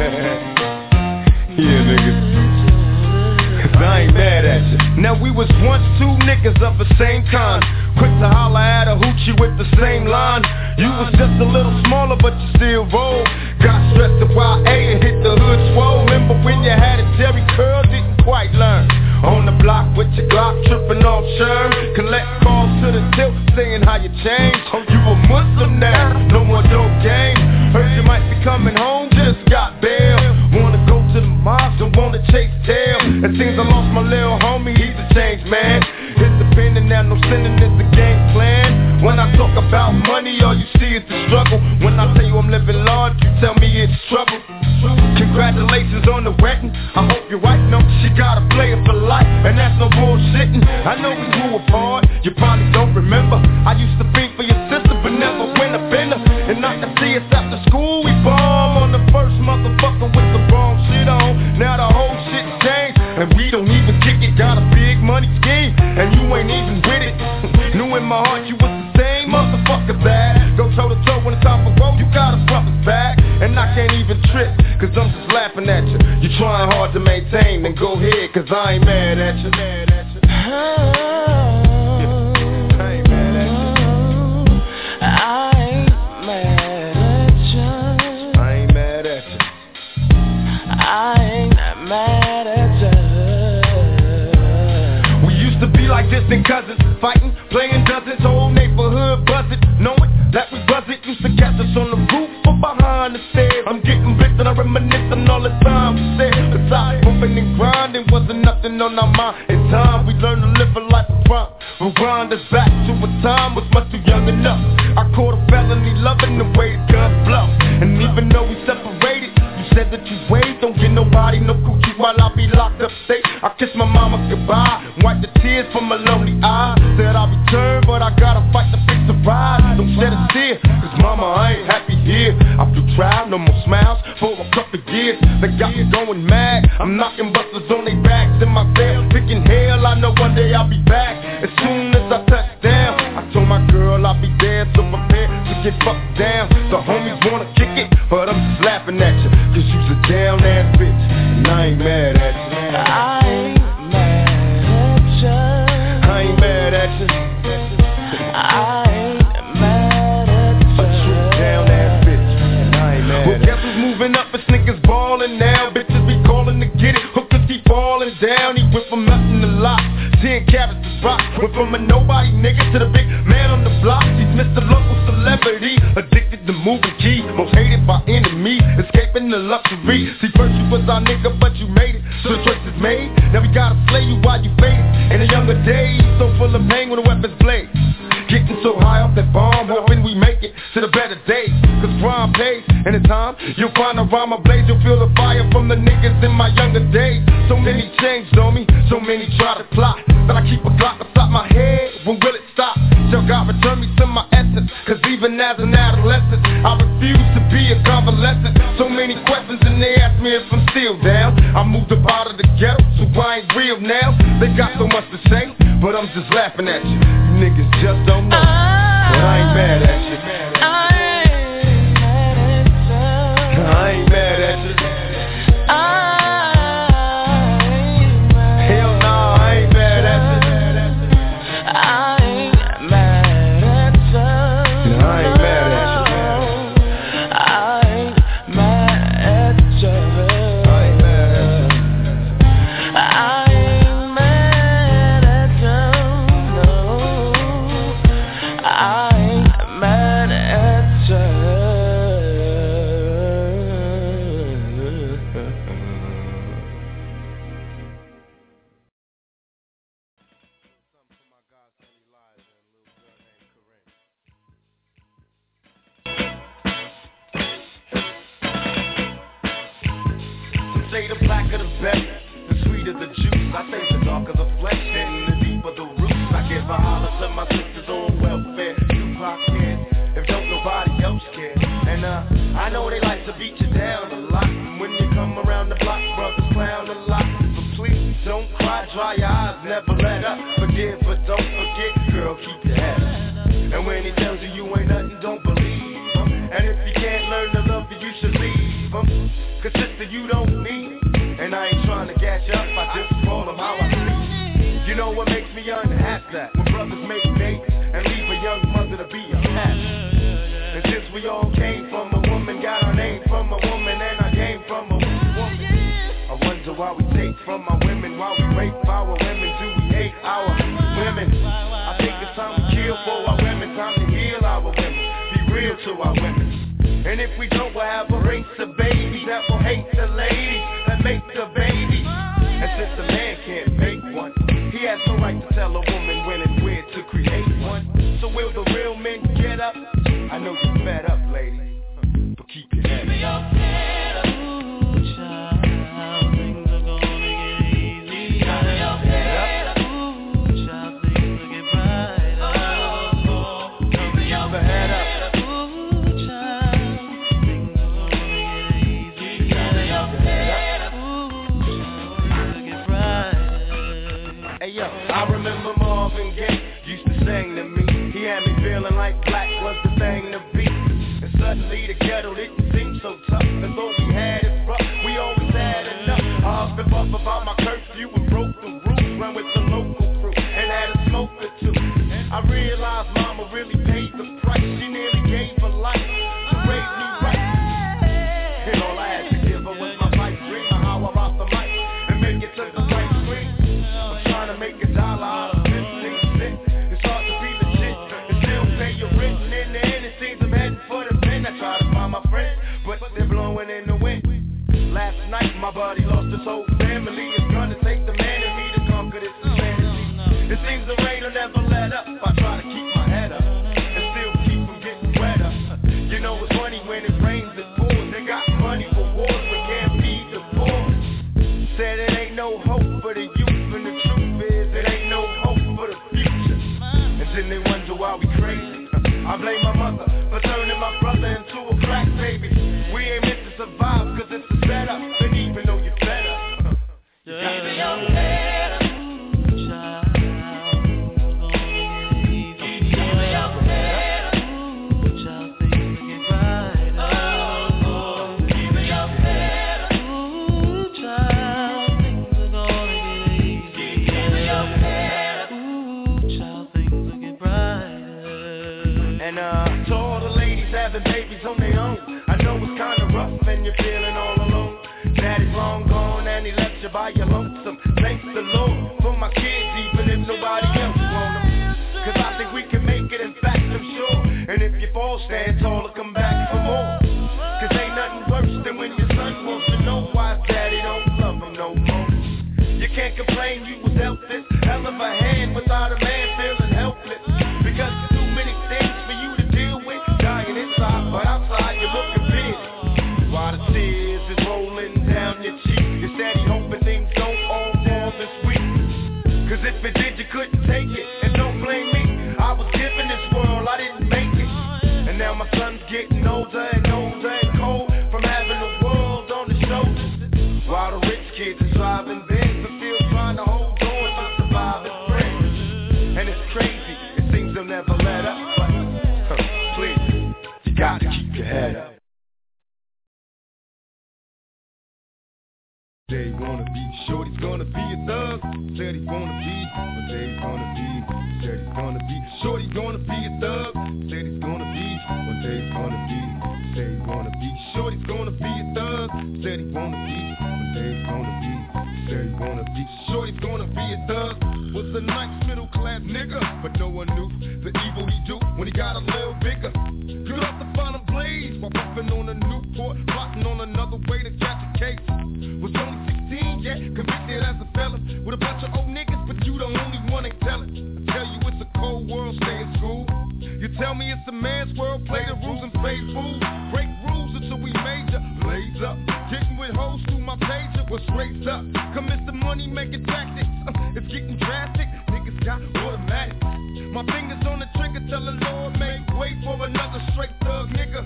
Yeah, niggas. Cause I ain't mad at you. Now we was once two niggas of the same kind, quick to holler at a hoochie with the same line. You was just a little smaller but you still roll. Got stressed to YA and hit the hood swole. Remember when you had a Jerry curl, didn't quite learn. On the block with your Glock, tripping off Sherm. Collect calls to the tilt, saying how you changed. Oh, you a Muslim now, no more dope game. Heard you might be coming home, just got bail. Wanna go to the mosque, don't wanna chase tail. It seems I lost my little homie, he's a changed man. Independent now, no sinning is the game plan. When I talk about money, all you see is the struggle. When I tell you I'm living large, you tell me it's trouble. Congratulations on the wedding, I hope your wife knows she got a player for life, and that's no bullshitting. I know we grew apart, you probably don't remember. I used to be for your sister, but never went up in her. And I can see us after school, we bomb on the first motherfucker with the wrong shit on. Now the whole shit's changed, and we don't even kick it. Got a big money scheme, and you ain't even with it. Knew in my heart you was the same motherfucker bad. Go toe to toe when it's time for roll, you got a brother's back. And I can't even trip, cause I'm just laughing at you. You trying hard to maintain, then go ahead, cause I ain't mad at you. I ain't mad at you. I ain't mad at you. I ain't mad at you. I ain't mad at you. We used to be like distant cousins, fighting, playing dozens, whole neighborhood buzzing, knowing that we buzz it. Used to catch us on the roof or behind the stairs. I'm getting blitzed and I'm reminiscing all the time we said. Besides bumping and grinding, wasn't nothing on our mind. In time we learned to live a life of crime. Rewind us back to a time was much too young enough. I caught a felony loving the way the guns blow. And even though we separated, you said that you wait, don't get nobody no coochie while I be locked up state. I kiss my mama goodbye, wipe the tears from my lonely eyes. Said I'll return, but I gotta fight to fix the ride. Don't shed a tear, cause mama I ain't happy here. I flew trial, no more smiles for a couple years. They got me going mad, I'm knocking busters on their backs in my cell, picking hell. I know one day I'll be back. As soon as I touch down, I told my girl I'll be there, so prepare to get fucked down. The homies wanna kick it, but I'm just laughing at you, cause you's a down ass bitch, and I ain't mad at you. I ain't mad at you. I ain't mad at you. I ain't mad at you. A true down ass bitch, and I ain't mad. Well, guess who's moving up? It's niggas ballin' now. Bitches be calling to get it. Hookers keep falling down. He went from nothing to lots, 10 carats to rock. Went from a nobody nigga to the big man on the block. He's Mr. Local Celebrity, addicted to moving keys, most hated by enemies, escaping the luxury. See, first you was our nigga, but you made it, so the choice is made. Now we gotta slay you while you fade. In the younger days, so full of pain when the weapons blade. Getting so high off that bomb, hoping we make it to the better days. Cause crime pays, and in time, you'll find a rhyme ablaze. You'll feel the fire from the niggas in my younger days. So many changed on me, so many try to plot, but I keep a Glock beside my head. When will it stop? Till God return me to my essence. Cause even as an adolescent, I refuse to be a convalescent. So many questions and they ask me if I'm still down. I moved up out of the ghetto, so I ain't real now. They got so much to say, but I'm just laughing at you. You niggas just don't know, but I ain't mad at you. I ain't mad at you. Hell nah, I ain't mad at you. I ain't mad at you. I ain't mad at you. I ain't mad at you. I ain't mad at you. I ain't mad at you. No, I ain't mad at you. Say the blacker the better, the sweeter the juice. I say the darker the flesh and the deeper the roots. I give a holler to my sisters on welfare. Tupac cares, if don't nobody else care. And I know they like to beat you down a lot. And when you come around the block, brothers clown a lot. But please don't cry, dry your eyes, never let up. Forgive but don't forget, girl, keep your head up. And when he tells you you ain't nothing, don't believe him. And if you can't learn to love you, you should leave him. Cause sister, you don't need it. And I ain't trying to gas you up, I just call them how I see. You know what makes me unhappy? That when brothers make babies and leave a young mother to be unhappy. And since we all came from a woman, got our name from a woman, and I came from a woman. I wonder why we take from our women, why we rape our women, do we hate our women? I think it's time to kill for our women, time to heal our women, be real to our women. And if we don't, we'll have a race of babies that will hate the ladies that make the babies. And since the man can't make one, he has no right to tell a woman when and where to create one. So will the real men get up? I know you're fed up, lady, but keep your head up. I remember Marvin Gaye used to sing to me. He had me feeling like black was the thing to be. And suddenly the ghetto didn't seem so tough. As though we had it rough, we always had enough. I huffed and puffed about my curfew and broke the rules. Ran with the local crew and had a smoke or two. I realized mama really paid the price. She nearly gave her life to raise me right. And all I had to give her was my pipe dream. How I rocked the mic and make it to the right screen. Trying to make $1 out of 15 cents. It's hard to be legit and still pay your rent. And in the end, it seems I'm heading for the pen. I try to find my friends, but they're blowing in the wind. Last night, my buddy lost his whole family. It's gonna take the man in me to conquer this insanity. It seems the rain will never let up. I try to keep my head up and still keep from getting wetter. You know it's funny when it rains, it pours. They got money for wars, but can't feed the poor. Said it ain't no hope for the youth. And the truth is, it ain't no hope for the future. And then they wonder why we crazy. I blame my mother for turning my brother into a crack baby. We ain't meant to survive cause it's a setup. And even though you're fed up, you gotta be your head up. To all the ladies having babies on their own, I know it's kinda rough and you're feeling all alone. Daddy's long gone and he left you by your lonesome. Thanks the Lord for my kids, even if nobody else want them. Cause I think we can make it, in fact I'm sure. And if you fall, stand tall and come back for more. Cause ain't nothing worse than when your son wants to know why daddy don't love him no more. You can't complain you was dealt this hell of a hand without a man feeling helpless. Because there's too many things for you to deal with. Dying inside, but outside you're looking big. While the tears is rolling down your cheek, you're steady hoping things don't all fall this week. Cause if it did, you couldn't take it. And don't blame me, I was given this world, I didn't make it. getting older and older and cold from having the world on the shoulders. While the rich kids are driving Benz and still trying to hold on to survive and friends. And it's crazy, it seems they'll never let up, but please, you gotta keep your head up. They wanna be, shorty's gonna be a thug. Said he wanna be, one day he's gonna be. Said he's gonna be, shorty's gonna be a thug. Said he's gonna be, one day he's gonna be. Said he wanna be, shorty's gonna be a thug. Said he wanna be, one day he's gonna be. Said he wanna be, shorty's gonna be a thug. Was a nice middle class nigga, but no one knew the evil he do when he got a little bigger. Good off the final blaze while puffing on a Newport, plotting on another way to catch a case. Was only 16, yeah, convicted as a felon with a bunch of old niggas, but you the only one ain't tellin'. I tell you it's a cold world, stay in school. You tell me it's a man's world, play the rules and pay fools. Break rules until we major, blaze up. Getting with hoes through my pager was straight up. Commit the money making tactics, it's getting drastic. Niggas got automatic. My fingers on the trigger, tell the Lord make way for another straight thug nigga.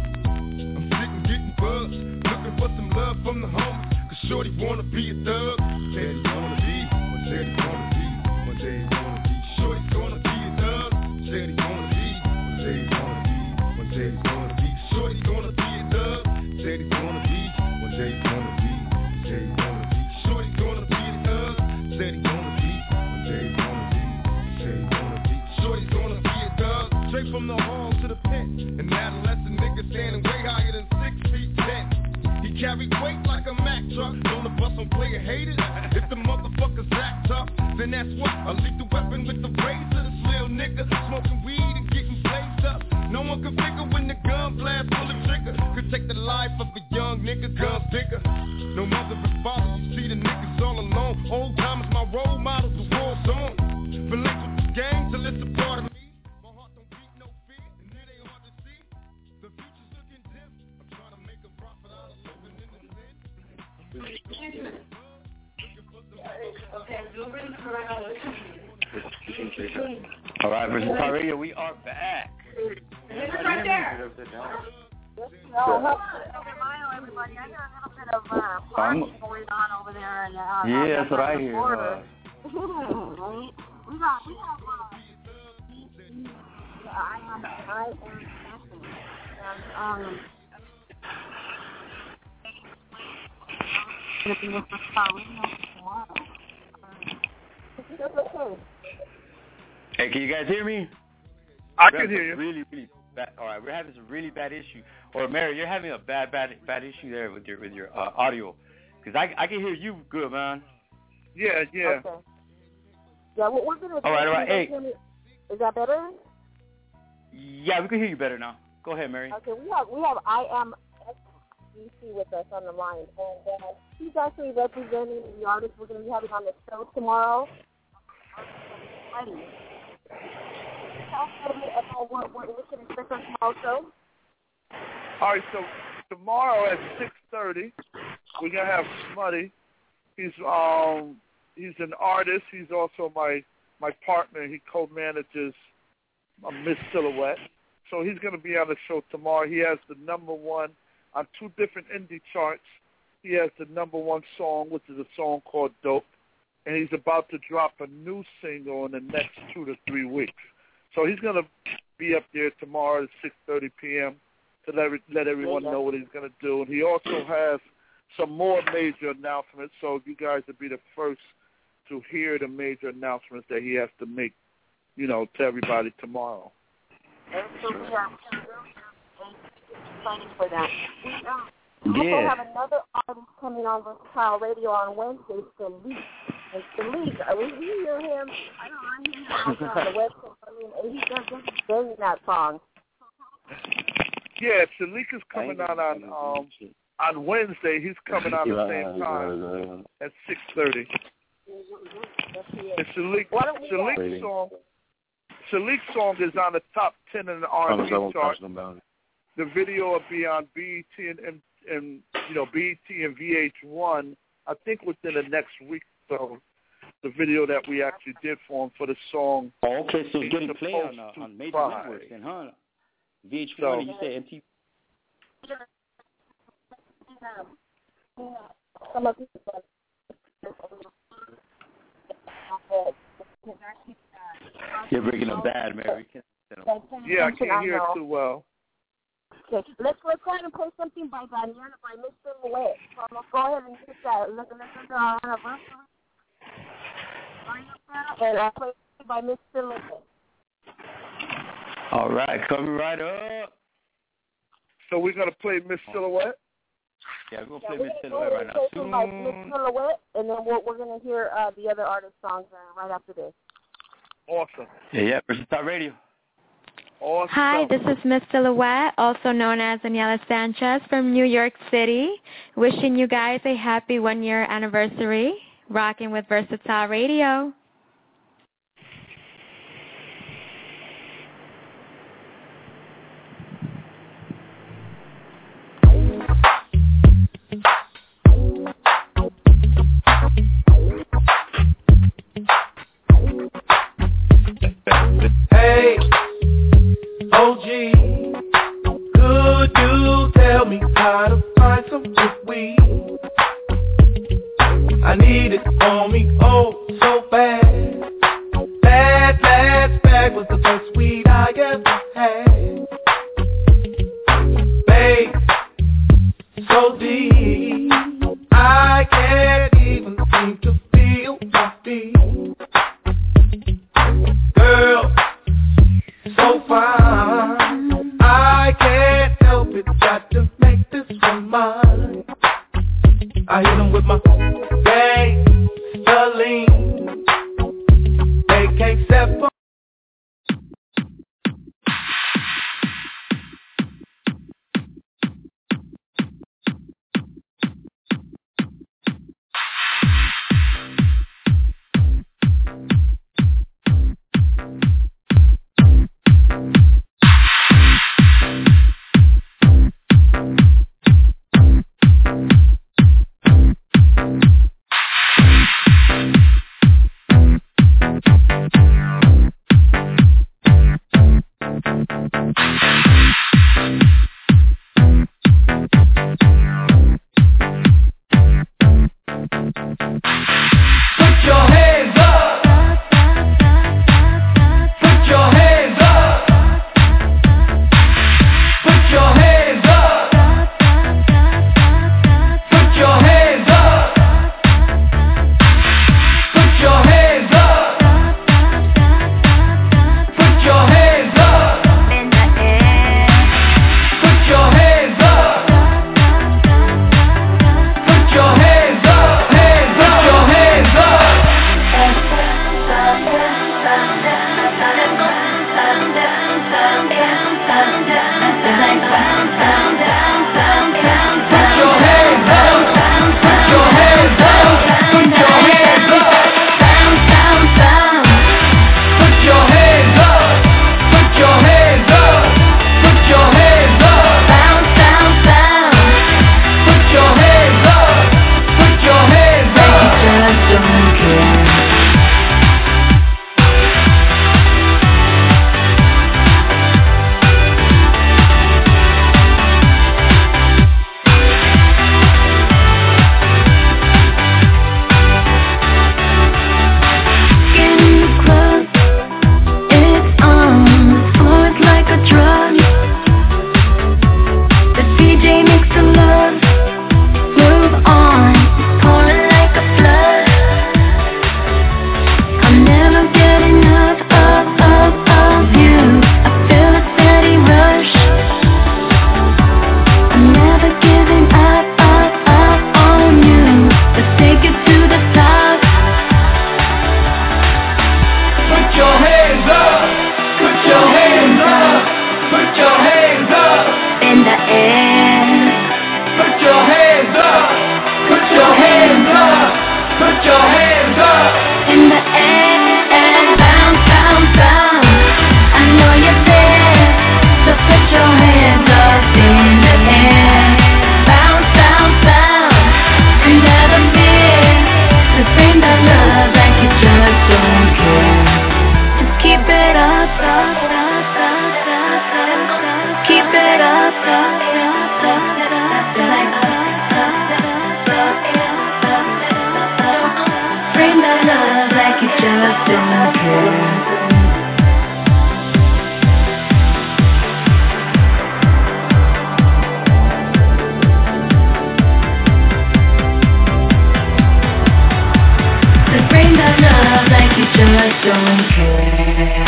I'm sitting getting buzzed, looking for some love from the homies. Cause shorty wanna be a thug. Said he wanna be, one said he wanna be, one day he wanna be. Shorty's gonna be a thug. Said he wanna be, one said he wanna be, one day he's gonna be. Shorty's gonna be a thug. Said he wanna be, one day he's gonna be, said he wanna be. Shorty's gonna be a thug. Said he wanna be, one day he's gonna be, said he wanna be. Shorty's gonna be a thug. Straight from the hall to the pen. An adolescent nigga standing way higher than 6 feet 10. He carried weight like a Mack truck. On the bus on player haters. If the motherfuckers act tough, then that's what a lethal weapon with the razor. This little nigga smoking weed and getting blazed up. No one can figure when the gun blast pull the trigger. Could take the life of a young nigga, guns bigger. No mother and father, you see the niggas all alone. Old time is my role model, the war's on. Relate with this gang till it's a part of me. My heart don't beat no fear, and it ain't hard to see. The future's looking dim. I'm trying to make a profit out of living in the sin. All right, Versus Talk Radio, we are back. It's right there. Hello, everybody. I hear a little bit of party going on over there. And, yeah, that's what I hear. We have I am going to be with the tomorrow. Hey, can you guys hear me? I can hear you. Really, really bad. All right, we're having some really bad issue. Or Mary, you're having a bad issue there with your audio, because I can hear you good, man. Yeah. Okay. Yeah, what we're gonna do. All right. Hey, is that better? Yeah, we can hear you better now. Go ahead, Mary. Okay, we have I am DC with us on the line, and he's actually representing the artist we're going to be having on the show tomorrow. Tell us a little bit about what we can expect on tomorrow's show. All right, so tomorrow at 6:30, we're gonna have Smutty. He's an artist. He's also my partner. He co-manages Miss Silhouette. So he's gonna be on the show tomorrow. He has the #1 on 2 different indie charts. He has the #1 song, which is a song called Dope, and he's about to drop a new single in the next 2 to 3 weeks. So he's going to be up there tomorrow at 6:30 p.m. to let everyone know what he's going to do. And he also has some more major announcements, so you guys will be the first to hear the major announcements that he has to make, to everybody tomorrow. And so we are excited for that. We also have another artist coming on Versatile Radio on Wednesday, Salik. And Salik, we hear him. I hear him on the website. He's just singing that song. Yeah, Salik is coming out on Wednesday. He's coming out at the same time at 6:30. And Salik's song is on the top 10 in the R&B chart. The video will be on BET and BET and VH1. I think within the next week. So the video that we actually did for him for the song. Oh, okay, so it's getting played on major networks, then, huh? VH1, or you say MTV? You're breaking up bad, Mary. Yeah, I can't hear it too well. Okay, let's go ahead and play something by Daniela, by Miss Silhouette. So let's go ahead and get that. Listen to our anniversary. And I'll play by Miss Silhouette. All right, coming right up. So we're going to play Miss Silhouette? Yeah, we're going to play Miss Silhouette right now. Soon. By Miss Silhouette, and then we're going to hear the other artist songs right after this. Awesome. Yeah, Versatile Radio. Awesome. Hi, this is Miss Silhouette, also known as Daniela Sanchez from New York City. Wishing you guys a happy 1-year anniversary. Rocking with Versatile Radio. Hey, OG, could you tell me how to find some good weed? I need it on me, oh, so bad. That last bag was the best weed I ever had. Babe, so deep, I can't even seem to feel my feet. Girl, so fine, I can't help it, got to make this one mine. I hit them with my gangsta lean, they can't separate. Bring that love like you just don't care. Bring that love like you just don't care.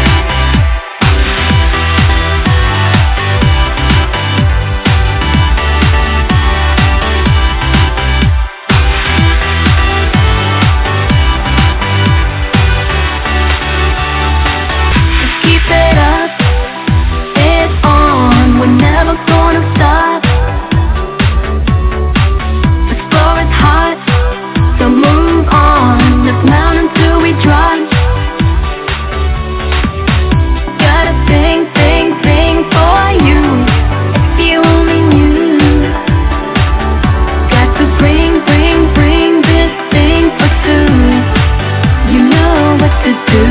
Just keep it up, it's on, we're never gonna stop. This floor is hot, so move on. This mountain till we drop. Gotta sing, sing, sing for you. If you only knew. Got to bring, bring, bring this thing for two. You know what to do.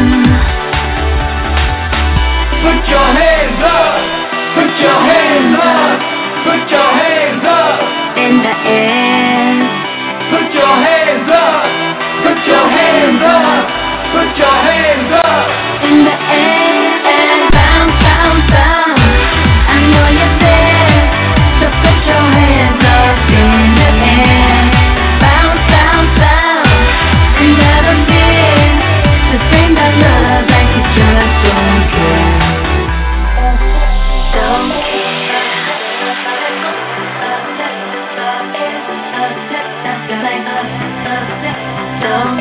Put your hands up, put your hands up, put your hands up in the air. Put your hands up, put your hands up, put your hands up in the air. And bounce, bounce, bounce. I know you're there, so put your hands up in the air. Bounce, bounce, bounce. And never fear, just bring that love like you just don't care. Don't care. Don't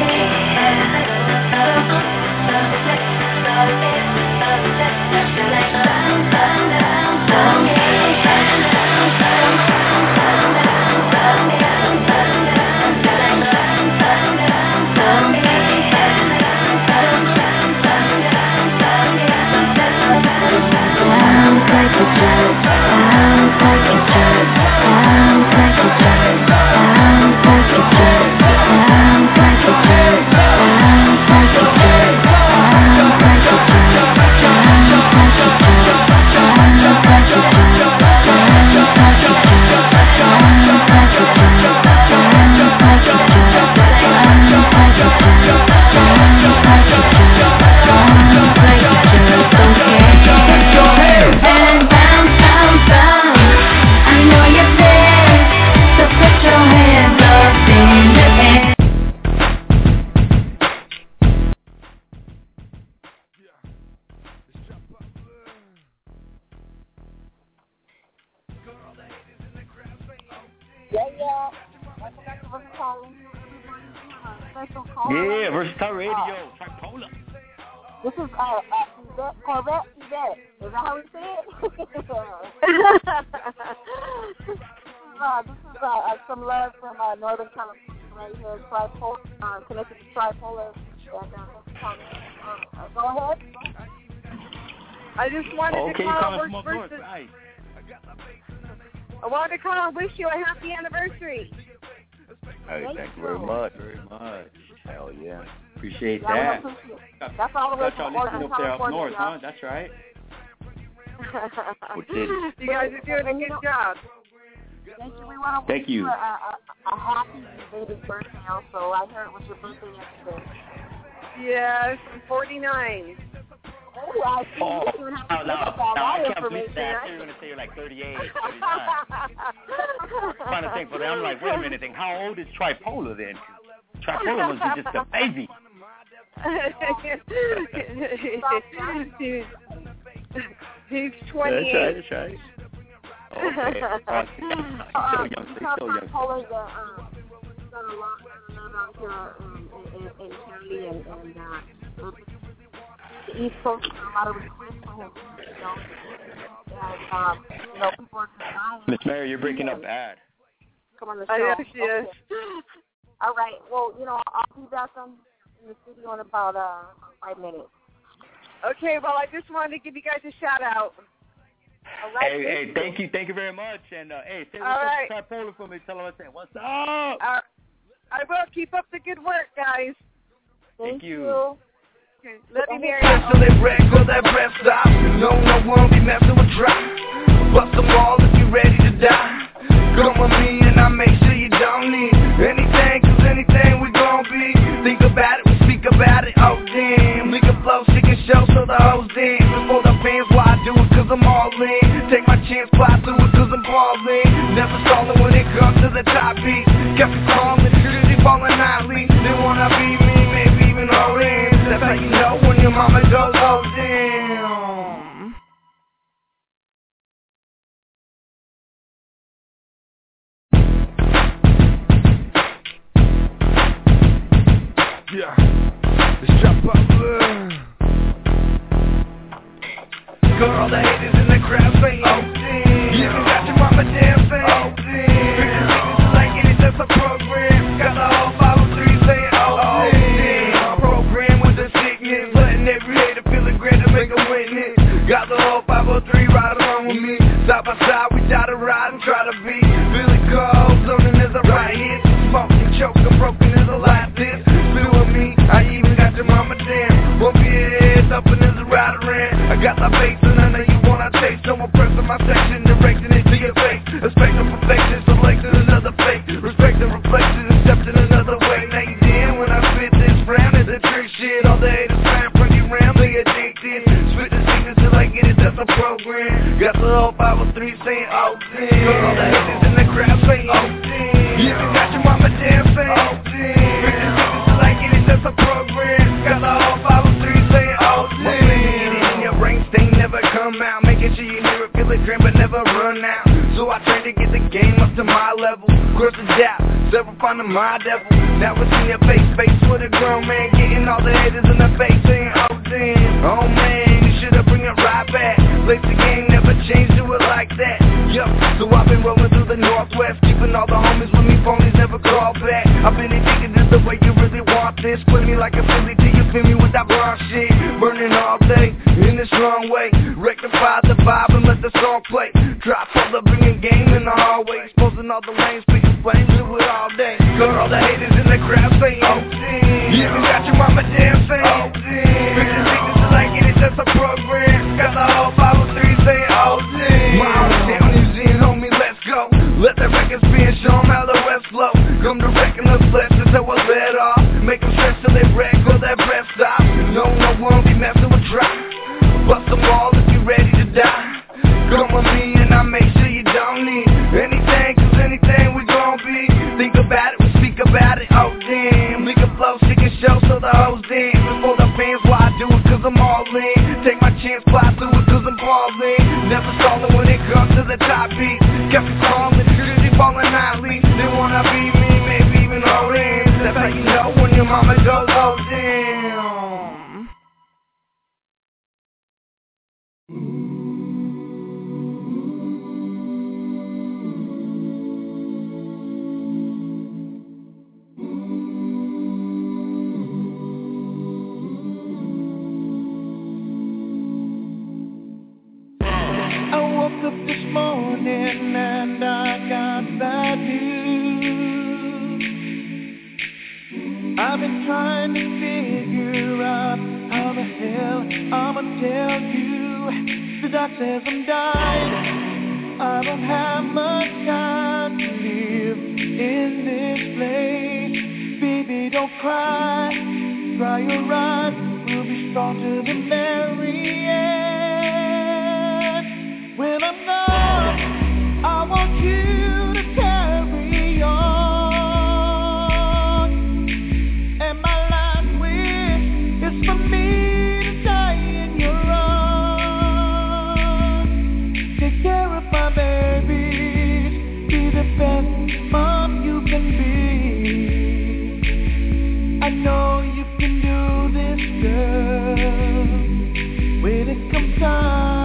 Yeah, Versatile Radio, Tripolar. This is Corvette Yvette. Is that how we say it? This is some love from Northern California right here, Tripolar, connected to Tripolar. And, go ahead. I just wanted to call first. Right. I wanted to call and wish you a happy anniversary. Hey, thank you very much. Very much. Hell yeah. Appreciate that. That's all the way from Oregon, up north, huh? That's right. You guys are doing a good job. Thank you. We want to wish you a happy belated birthday also. I heard it was your birthday yesterday. Yes, I'm 49. Oh, I see. No, I can't believe that. I thought you were going to say you're like 38, 39. I'm trying to think, but I'm like, wait a minute, how old is Tripolar then? Tripolar must be just a baby. He's 28. That's right. Okay. Still young. Tripolar's done a lot in Cali and the East Coast, a lot of requests for him, and, people are denying. Miss Mary, you're breaking up bad. Come on the show. Yes, she is. All right, well, I'll be back in the studio in about 5 minutes. Okay, well, I just wanted to give you guys a shout out. All right. Hey, thank you very much, and hey, say what's up to Tripolar for me. Tell them I say what's up. I will keep up the good work, guys. Thank you. Let me marry you. So they wreck, will that breath stop? No one be messing with drop. Bust them all if you ready to die. Come with me and I'll make sure you don't need anything, cause anything we gon' be. Think about it, we speak about it, oh damn. We can flow, she can show, so the hoes dance. Before the fans, why I do it, cause I'm all in. Take my chance, fly through it, cause I'm ballin'. Never stalling when it comes to the top beats. Kept it calling, cause they ballin' nightly. They wanna be me, maybe even hold hands. That's how you know when your mama goes, oh damn. Yeah, let's jump up. Girl, the haters in the crowd saying, oh damn. You even got your mama dancing, oh damn. Bitches like it, that's a program. Got the whole 503 saying, oh damn. Program with the sickness, letting every hater feel it great to make a witness. Got the whole 503 right along with me. Side by side, we try to ride and try to be Billy Cole, zoning as a right hit. Smoking, choking, broken as a light this. Spit with me, I even got your mama damn. Bump your head up and there's a ride around. I got my bass and I know you wanna taste. No more pressing my section, directing it to your face. Expecting perfection, selecting another fake. Respecting reflection, accepting another way. Now you damn when I spit this round, it's a trick shit. All the haters round, pretty round, they addicted. Spit the secret till I get it, that's a program. Got the whole 503 saying, oh damn. All the haters in the crowd saying, oh damn. You even got your mama dancing, oh damn. Spit the secret till I get it, that's a program. Got the whole 503 saying, oh damn. Your brain stain never come out, making sure you hear it, feel it, dream, but never run out. So I train to get the game up to my level. Cross the gap, several finding my devil. Now it's in your face with a grown man, getting all the haters in the face saying, oh damn. Oh man, you should've bring it right back. Place the game, never change, do it like that. Yup, so I've been rolling through the Northwest, keeping all the homies with me, phonies never call back. I've been addicted to the way you really want this. Put me like a Philly, do you feel me with that brown shit? Burning all day, in this long way. Rectify the vibe and let the song play. Drop all the bringing game in the hallway. Exposing all the lanes, speaking flames, do it all day. Got all the haters in the crowd saying, oh damn. You even got your mama dancing, oh damn. Bitches think this is like it, that's a program. Got the whole 503 saying, oh damn. My homies down New Zealand, homie, let's go. Let that record spin, show them how the West flow. Come to wrecking the flesh, that's how I let off. Make them stress till they wreck, or that breath stop. No one be messing with drop. Bust them all if you ready to die. Come with me and I'll make sure you don't need anything, cause anything we gon' be. Think about it, we speak about it, oh damn. We can flow, she can show, so the hoes dance. Before the fans, why I do it, cause I'm all in. Take my chance, fly through it, cause I'm ballin'. Never stalling when it comes to the top beat. Kept it calling, cause they ballin' nightly. They wanna be me, maybe even hold hands. That's how you know when your mama goes, oh damn. Up this morning and I got bad news. I've been trying to figure out how the hell I'ma tell you. The doc says I'm dying. I don't have much time to live in this place. Baby, don't cry. Dry your eyes. We'll be strong to the very end. When I'm gone, I want you to carry on. And my last wish is for me to die in your arms. Take care of my babies. Be the best mom you can be. I know you can do this, girl. When it comes time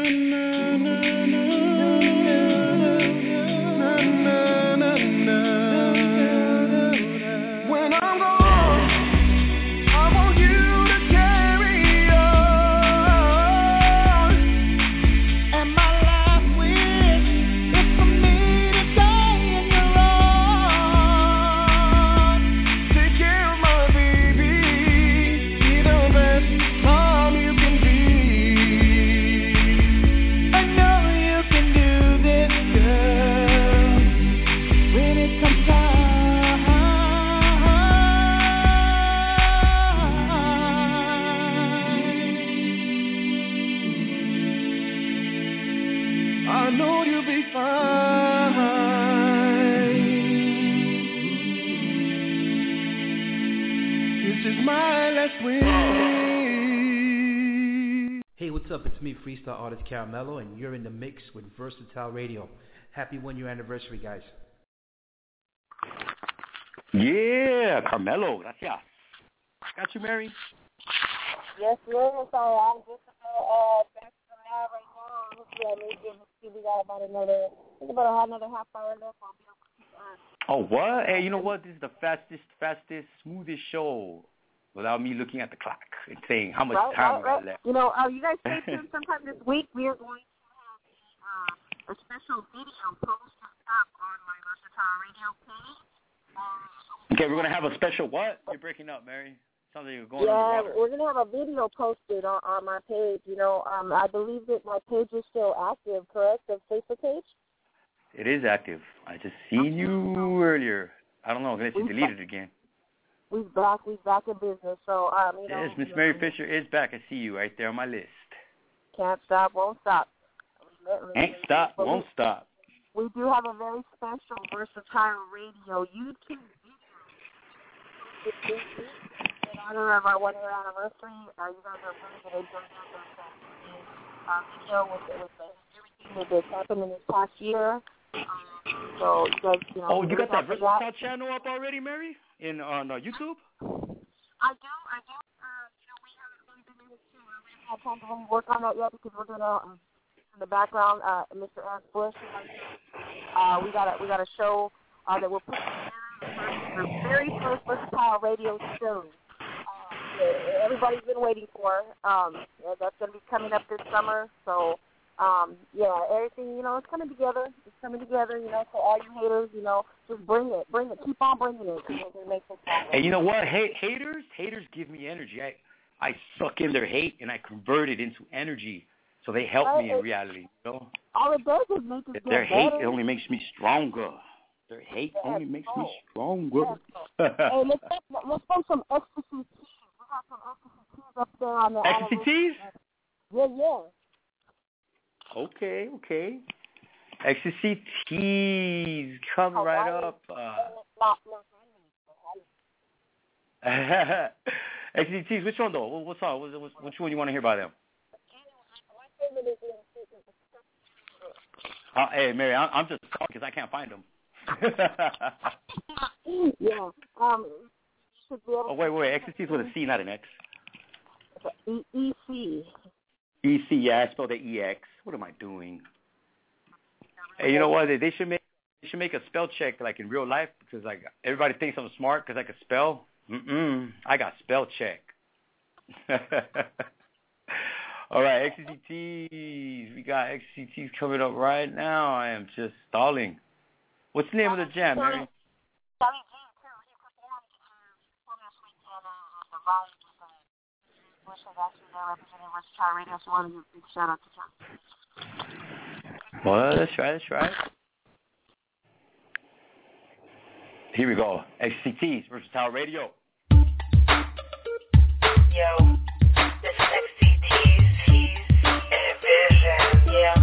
Hey, what's up? It's me, freestyle artist Caramello, and you're in the mix with Versatile Radio. Happy 1-year anniversary, guys. Yeah, Carmelo, gracias. Got you, Mary? Yes, I'm sorry. I'm just back to the lab right now. We got about another half hour left. I'll be Oh, what? Hey, you know what? This is the fastest, smoothest show without me looking at the clock and saying how much time we got left. You know, you guys stay tuned sometime this week. We are going to have a special video posted up on my Versatile Radio page. Okay, we're going to have a special what? You're breaking up, Mary. Sounds like you're going underwater. We're going to have a video posted on my page. You know, I believe that my page is still active, correct? The Facebook page? It is active. I just seen you earlier. I don't know unless you deleted it again. We're back in business. So, you know. Yes, Miss Mary Fisher is back. I see you right there on my list. Can't stop, won't stop. Ain't stop, won't stop. We do have a very special Versatile Radio YouTube video in honor of our 1-year anniversary. You guys are really good video with everything that's happened in this past year. So you guys, you know. Oh, you got that Versatile channel up already, Mary? On YouTube? I do. You know, we haven't really been able to. We haven't had time to really work on that yet because we're gonna in the background, Mr. Eric Bush. We got a show that we're putting together, the very first Versatile Radio show. Everybody's been waiting for. That's gonna be coming up this summer. So. Everything, you know, it's coming together. You know, so all you haters, you know, just bring it. Keep on bringing it. It makes us happy. And you know what? Haters give me energy. I suck in their hate and I convert it into energy. So they help me in reality. You know? All it does is make us their hate better. It only makes me stronger. Their hate only makes me stronger. Hey, let's put some ecstasy teas. We got some ecstasy teas up there on the ecstasy teas? Yeah. Okay. Ecstasy teas coming right up. Ecstasy teas, which one though? What song? Which one you want to hear by them? Hey, Mary, I'm just calling because I can't find them. Yeah. Oh, wait. Ecstasy is with a C, not an X. E-C. E-C, yeah, I spelled the E-X. What am I doing? Hey, you know what? They should make a spell check like in real life because like everybody thinks I'm smart because I can spell. I got spell check. All right, XCTs. We got XCTs coming up right now. I am just stalling. What's the name of the jam, Mary? Well, that's right. Here we go. XCTs, Versatile Radio. Yo, this is XCTs, keys, and vision, yeah.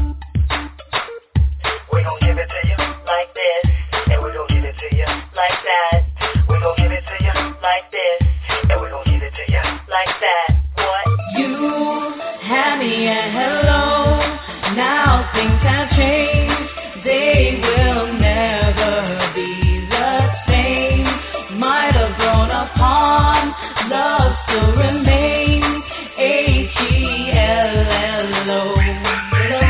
We gon' give it to you like this, and we gon' give it to you like that. We gon' give it to you like this, and we gon' give it to you like that. What? You had me at hello, now things have changed. They will never be the same. Might have grown upon, love still remains. H-E-L-L-O.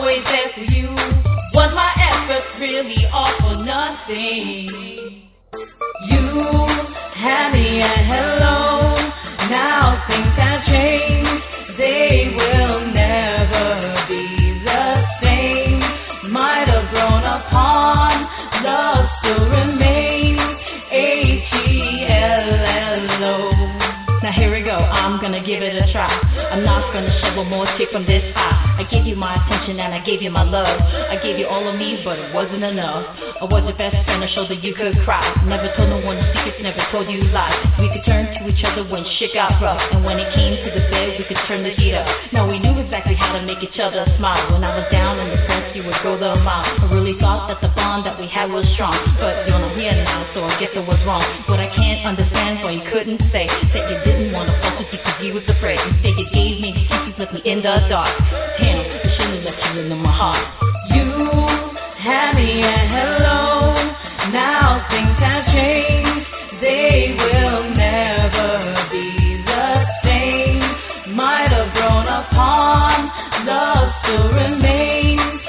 always there for you. Was my efforts really all for nothing? You had me at hello. Now things have changed. They will never be the same. Might have grown apart. Love still remains. H-E-L-L-O. Now here we go, I'm gonna give it a try. I'm not gonna shovel more tea from this high. I gave you my attention and I gave you my love. I gave you all of me, but it wasn't enough. I was your best friend, a shoulder you could cry. Never told no one secrets, never told you lies. We could turn to each other when shit got rough. And when it came to the bed, we could turn the heat up. Now we knew exactly how to make each other smile. When I was down in the press, you would go the mile. I really thought that the bond that we had was strong. But you're not here now, so I guess I was wrong. What I can't understand, why you couldn't say that you didn't want to fuck with you because you was afraid. Instead you gave me excuses, left me in the dark. Damn, I shouldn't have let you into my heart. You had me at hello. Now things have changed. They will never be the same. Might have grown apart. Love still remains.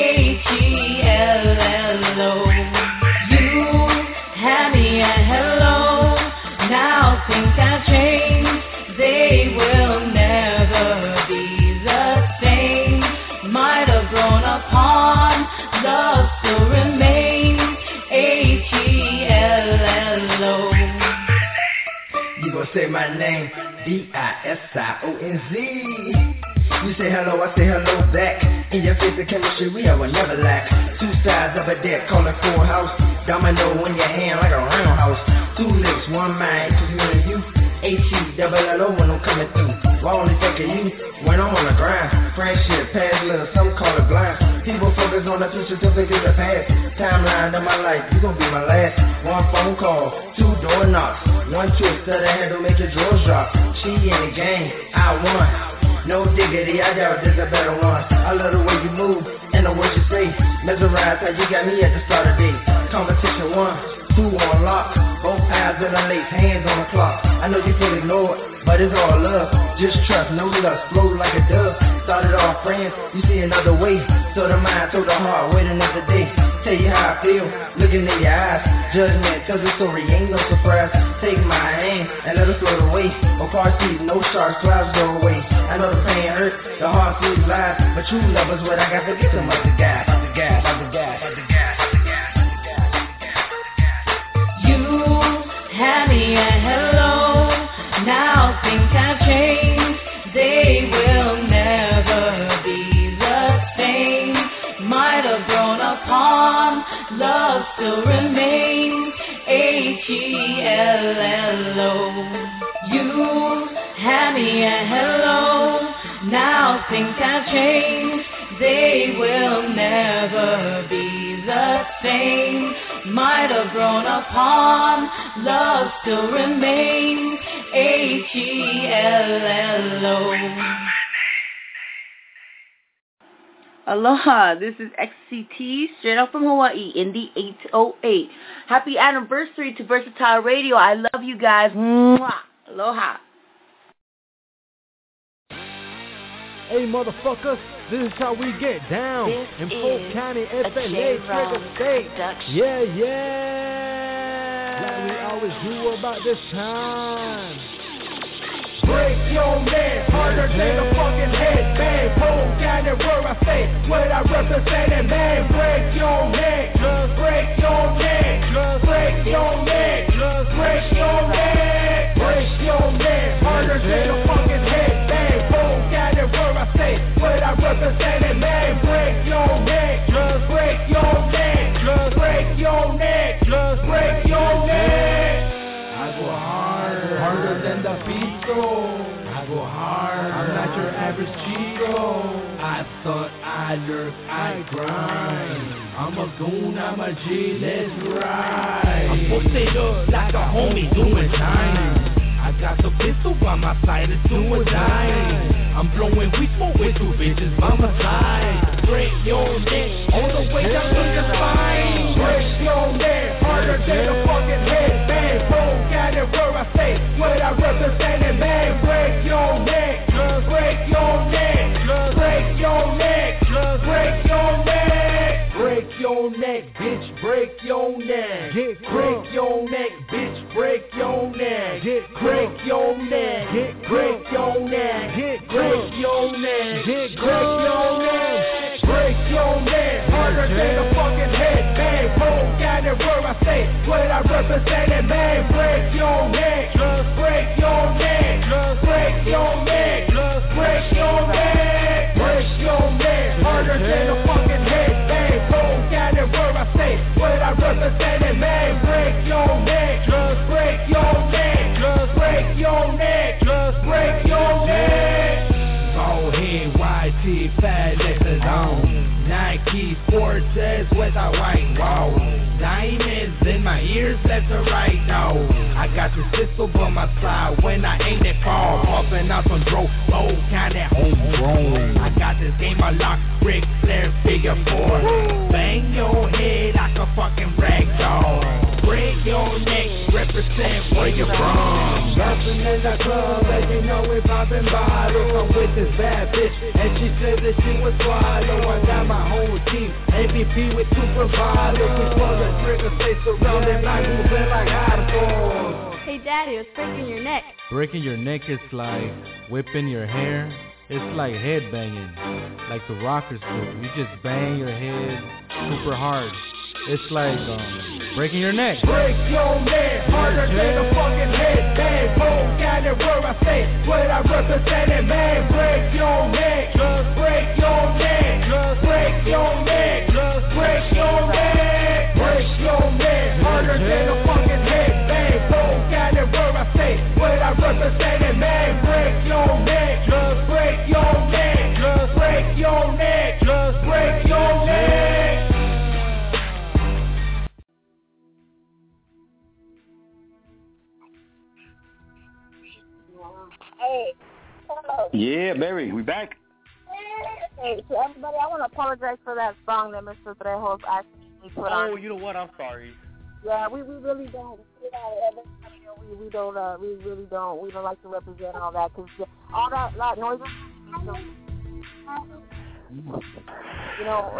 H-E-L-L-O. You had me at hello. Now things have changed. They will never be the same. Might have grown apart. Love still remains. H-E-L-L-O. You gon' say my name, D-I-S-I-O-N-Z. You say hello, I say hello back. In your face of chemistry, we have never lack. Two sides of a deck, call it full house. Domino in your hand like a roundhouse. Two lips, one mind, cause me and you. H-E-L-L-O when I'm coming through. I only think of you when I'm on the grind. Friendship, past little, some call it blind. People focus on the future to forget the past. Timeline of my life, you gon' be my last. One phone call, two door knocks. One twist to the handle, make your drawers drop. She in the game, I won. No diggity, I doubt there's a better one. I love the way you move and the way you say. Mesmerize how you got me at the start of day. Competition 1, 2 on lock. Both eyes in the lace, hands on the clock. I know you feel ignored, but it's all love. Just trust, no lust, flow like a dove. Started off friends, you see another way. So the mind, so the heart, wait another day. Tell you how I feel, looking in your eyes. Judgment tells the story, ain't no surprise. Take my hand and let us float away. No car seats, no sharks, clouds go away. I know the pain hurt, the heart feels lies. But true love is what I got, forget them other guys. Had me at hello. Now things have changed. They will never be the same. Might have grown apart. Love still remains. H-E-L-L-O. You had me at hello. Now things have changed. They will never be the same. Might have grown apart. Love still remains. H-E-L-L-O. Aloha, this is XCT, straight up from Hawaii, in the 808. Happy anniversary to Versatile Radio. I love you guys. Mwah. Aloha. Hey, motherfuckers, this is how we get down in Polk County, FLA, Trigger State. Yeah. Like we always do about this time. Break your neck, harder than a fucking headband. Polk County where I stay, what I represent, and man, break your neck, break your neck, break your neck, break your neck, break your neck, harder than a fucking headband. Polk County where I stay, what I represent, and man, break your neck, break your neck, break your neck, break your neck. I go hard, harder than the Pico. I go hard, I'm not your average Chico. I thought I lurk, I grind. I'm a goon, I'm a G, let's ride. I'm posted up like a homie doing time. I got the pistol by my side, it's doing dying. I'm blowing weed smoke with two bitches by my side. Break your neck, all the way down to the spine. Break your neck, harder than a fucking headband. Polk County where I stay, what I represent, and man, break your neck, break your neck, break your neck, break your neck, bitch, break your neck. Break your neck, bitch, break your neck. Break your neck, break your neck. Break your neck, break your neck. Break your neck, harder than a fucking headbang. Won't got it where I say what I represent it, man. Break your neck, break your neck. Break your neck, break your neck. Break your neck, harder than a fucking headbang. Won't got it where I say what I represent it, man. Break your neck, break your neck. Break your neck, break your neck. Bald head, white tee, fat Lexus on. Nike Forces with a white wall. Diamonds in my ears, that's a right now. I got the pistol by my side when I aim that ball. Puffin' out some dro, old kinda homegrown. I got this game unlocked, Ric Flair figure 4. Bang your head like a fucking rag doll. Break your neck, represent where you're from. Jumping in the club, as you know we poppin' bottles. I'm with this bad bitch, and she said that she was swallow. I got my whole team, MVP with 2 providers. We pull the trigger, stay surrounded by moving like hardcore. Hey daddy, it's breaking your neck. Breaking your neck is like whipping your hair. It's like head banging, like the rockers do. You just bang your head super hard. It's like breaking your neck. Break your neck, harder than a fucking headbang. Won't got it where I say what I represent it, man. Break your neck, break your neck. Break your neck, break your neck. Break your neck, harder than a fucking headbang. Won't got it where I say what I represent it, man. Break your neck, break your neck. Break your neck, break your neck. Hey, hello. Yeah, Barry, we back. Hey, to everybody, I want to apologize for that song that Mr. Trejo's actually put on. Oh, you know what? I'm sorry. Yeah, we really don't. We really don't. We don't like to represent all that because all that noise. You know,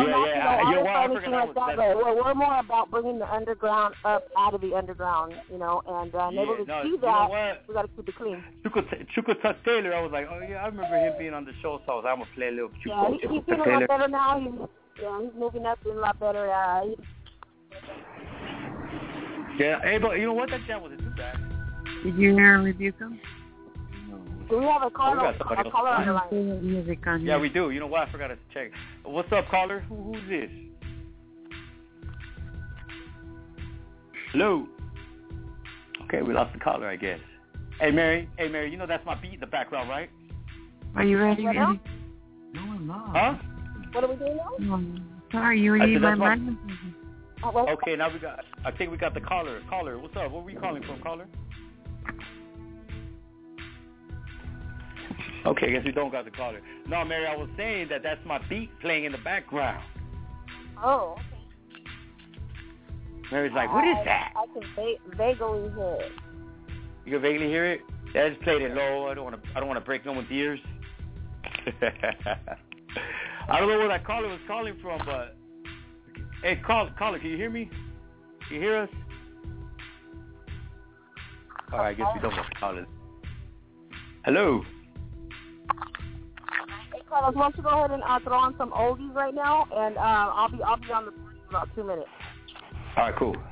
we're more about bringing the underground up out of the underground, you know, and able to see that, we got to keep it clean. Chuka Taylor, I was like, oh yeah, I remember him being on the show, so I was like, I'm going to play a little Chuka Taylor. Yeah, he's doing a lot better now. He's moving up doing a lot better. Yeah, hey, but you know what? That jam wasn't too bad. Did you hear Rebuke him? Do we have a caller on the line? Yeah, we do. You know what? I forgot to check. What's up, caller? Who's this? Hello? Okay, we lost the caller, I guess. Hey, Mary, you know that's my beat in the background, right? Are you ready, Eddie? No, I'm not. Huh? What are we doing now? Sorry, you read my mind? Okay, now I think we got the caller. Caller, what's up? Where are we calling from, caller? Okay, I guess we don't got the caller. No, Mary, I was saying that's my beat playing in the background. Oh, okay. Mary's like, what is that? I can vaguely hear it. You can vaguely hear it? Yeah, I just played it low. I don't want to break no one's ears. I don't know where that caller was calling from, but hey, caller, can you hear me? Can you hear us? All right, I guess we don't have to call it. Hello. Hey, Carlos, why don't you go ahead and throw on some oldies right now, and I'll be on the phone in about 2 minutes. All right, cool.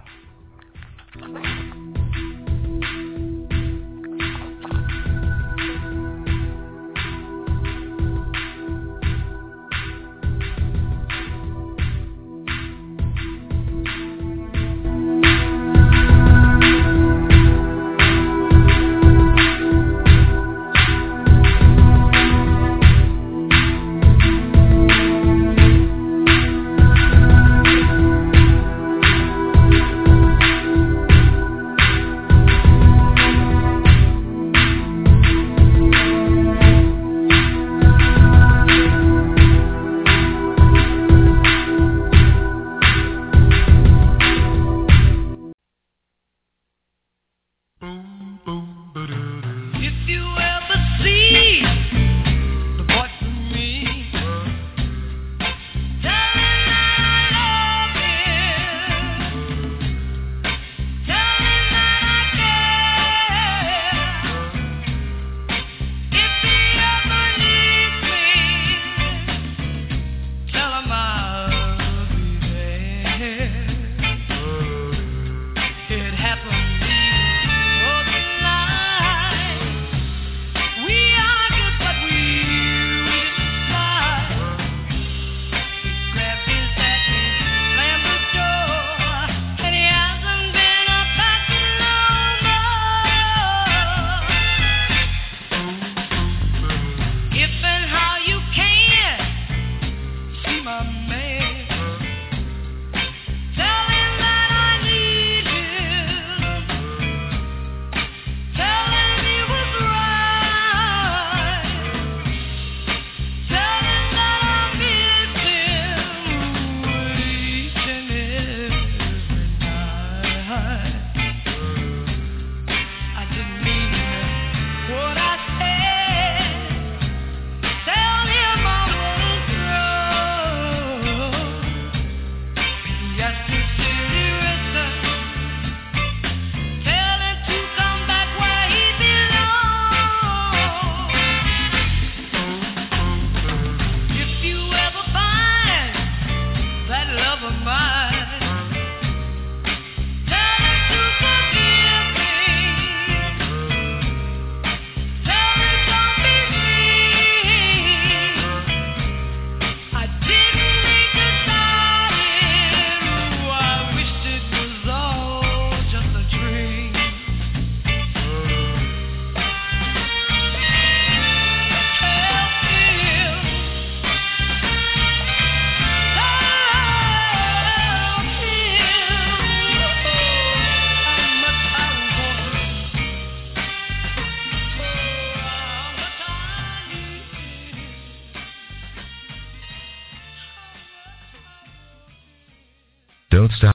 Don't stop.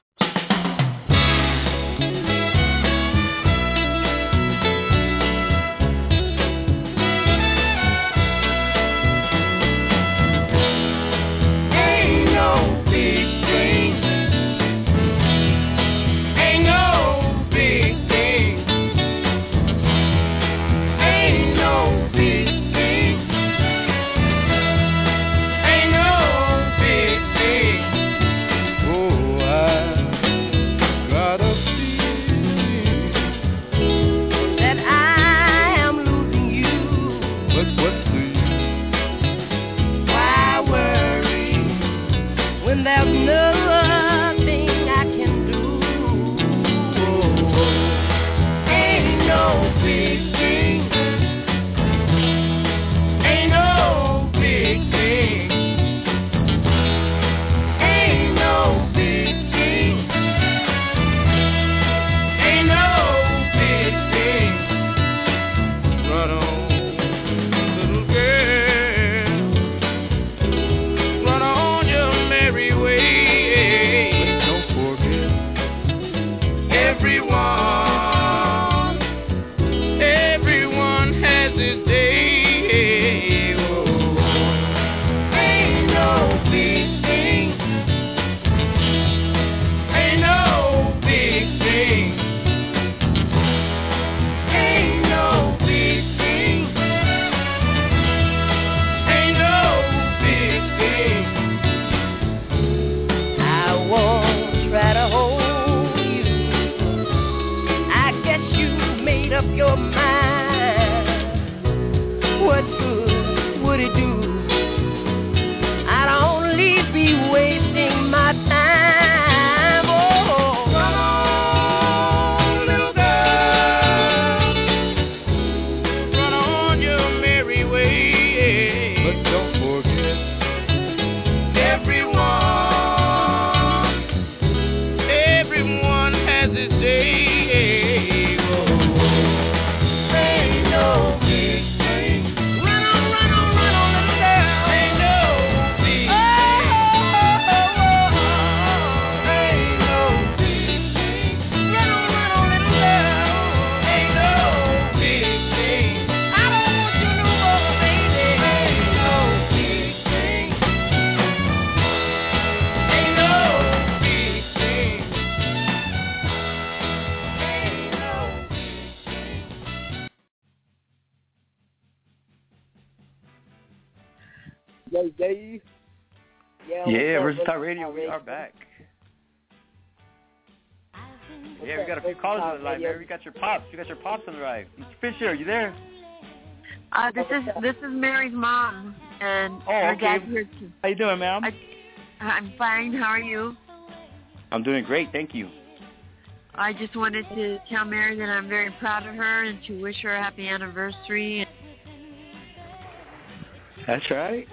Yeah, Versatile Radio, we are back. Yeah, we got a few callers on the line, Mary. We got your pops. You got your pops on the line. Fisher, are you there? This is Mary's mom, and her dad's here too. How you doing, ma'am? I'm fine. How are you? I'm doing great, thank you. I just wanted to tell Mary that I'm very proud of her and to wish her a happy anniversary. That's right.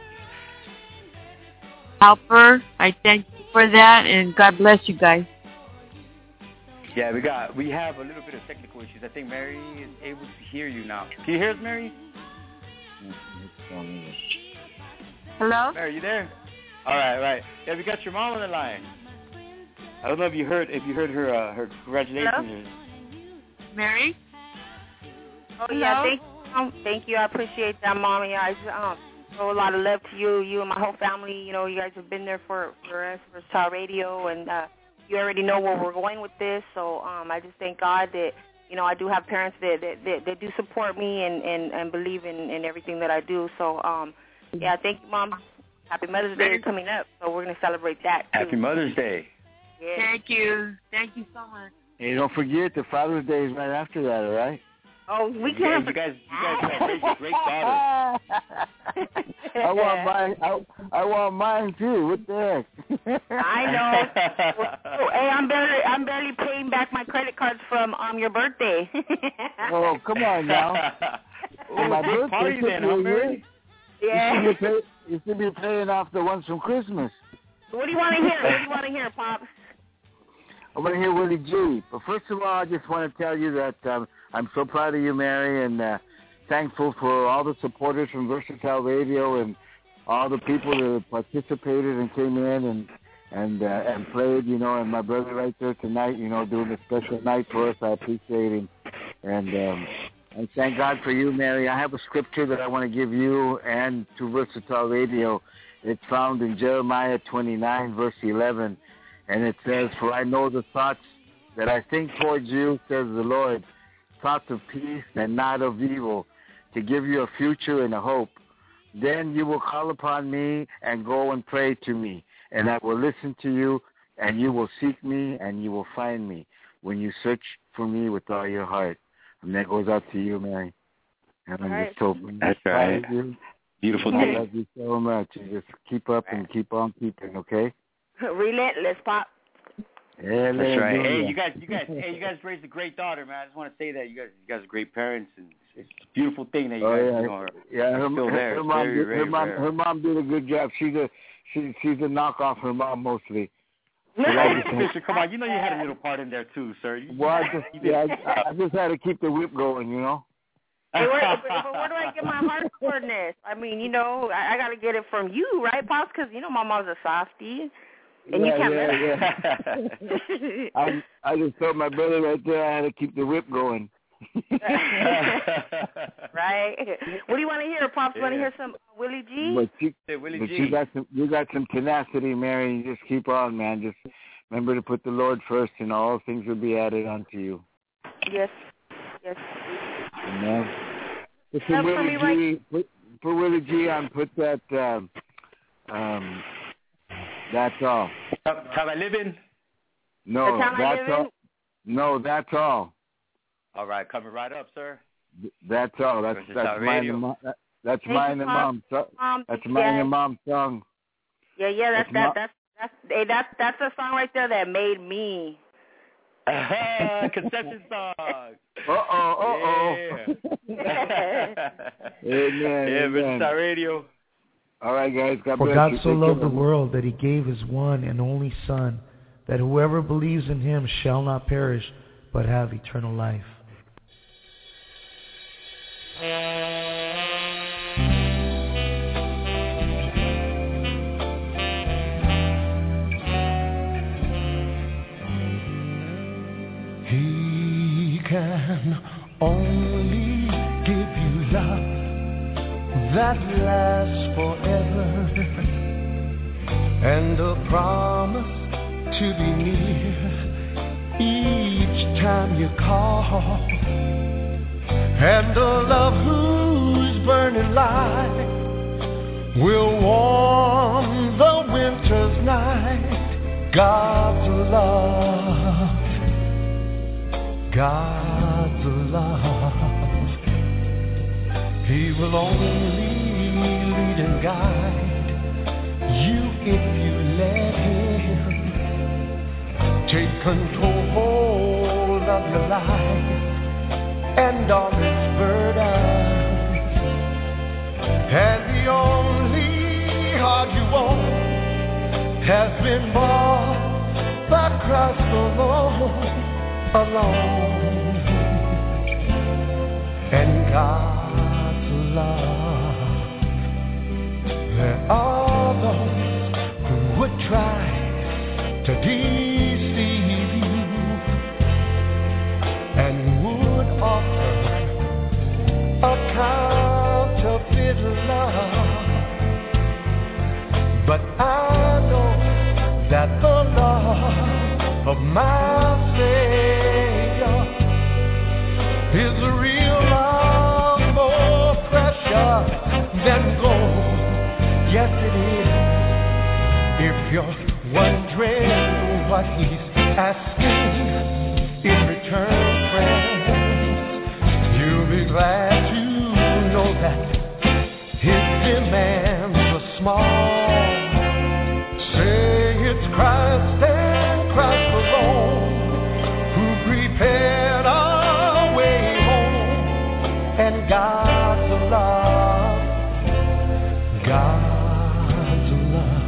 Help her. I thank you for that, and God bless you guys. Yeah, we have a little bit of technical issues. I think Mary is able to hear you now. Can you hear us, Mary? Hello? Mary, you there? All right. Yeah, we got your mom on the line. I don't know if you heard her congratulations. Hello? Mary? Oh yeah, thank you. I appreciate that, Mom. Yeah, I show a lot of love to you and my whole family. You know, you guys have been there for us, for Versatile Radio, and you already know where we're going with this. So I just thank God that, you know, I do have parents that do support me and believe in everything that I do. So, yeah, thank you, Mom. Happy Mother's Day is coming up, so we're going to celebrate that, too. Happy Mother's Day. Yeah. Thank you. Thank you so much. Hey, don't forget, the Father's Day is right after that, all right? Oh, we can't. You guys have great daughters. I want mine too. What the heck? I know. Hey, I'm barely paying back my credit cards from your birthday. Oh, come on now. My birthday party then, huh, Mary? Yeah. You should be paying off the ones from Christmas. What do you want to hear? What do you want to hear, Pops? I want to hear Willie G. But first of all, I just want to tell you that I'm so proud of you, Mary, and thankful for all the supporters from Versatile Radio and all the people that participated and came in and played, and my brother right there tonight, doing a special night for us. I appreciate him. And thank God for you, Mary. I have a scripture that I want to give you and to Versatile Radio. It's found in Jeremiah 29, verse 11. And it says, "For I know the thoughts that I think towards you, says the Lord, thoughts of peace and not of evil, to give you a future and a hope. Then you will call upon me and go and pray to me, and I will listen to you, and you will seek me, and you will find me when you search for me with all your heart." And that goes out to you, Mary. And I'm just so That's right. Beautiful day. I love you so much. You just keep up and keep on keeping, okay? Relentless, Pop. Yeah, that's right. Hey, you guys raised a great daughter, man. I just want to say that you guys are great parents, and it's a beautiful thing that you guys are still there. Her mom did a good job. She's a knockoff. Her mom mostly. Fisher, come on, you had a little part in there too, sir. I just had to keep the whip going, Hey, but where do I get my hardcoreness? I mean, I got to get it from you, right, Pops? Because, my mom's a softie. And you can't I just told my brother right there I had to keep the whip going. Right? What do you want to hear, Pops? Want to hear some Willie G? You got some tenacity, Mary. You just keep on, man. Just remember to put the Lord first, and all things will be added unto you. Yes. Amen. For Willie G, I put that. That's all. Have I living? No, that's all. No, that's all. All right, coming right up, sir. That's all. That's mine and mom. That's mine and mom's. That's mine and mom's song. Yeah. That's a song right there that made me. Conception song. Amen. Yeah, Versatile Radio. All right, guys. God For bless God you. so loved the world that he gave his one and only Son, that whoever believes in him shall not perish, but have eternal life. He can only give you love that lasts forever, and a promise to be near each time you call, and a love whose burning light will warm the winter's night. God's love, God's love. He will only lead and guide you if you let him take control of your life and all its burdens. And the only heart you want has been bought by Christ alone. And God's love, there are those who would try to deceive you and would offer a counterfeit love, but I know that the love of my Savior is a real love, more precious than gold. Yes, it is. If you're wondering what he's asking in return, friends, you'll be glad to know that his demands are small. Say it's Christ and Christ alone who prepared our way home, and God's love, God's love.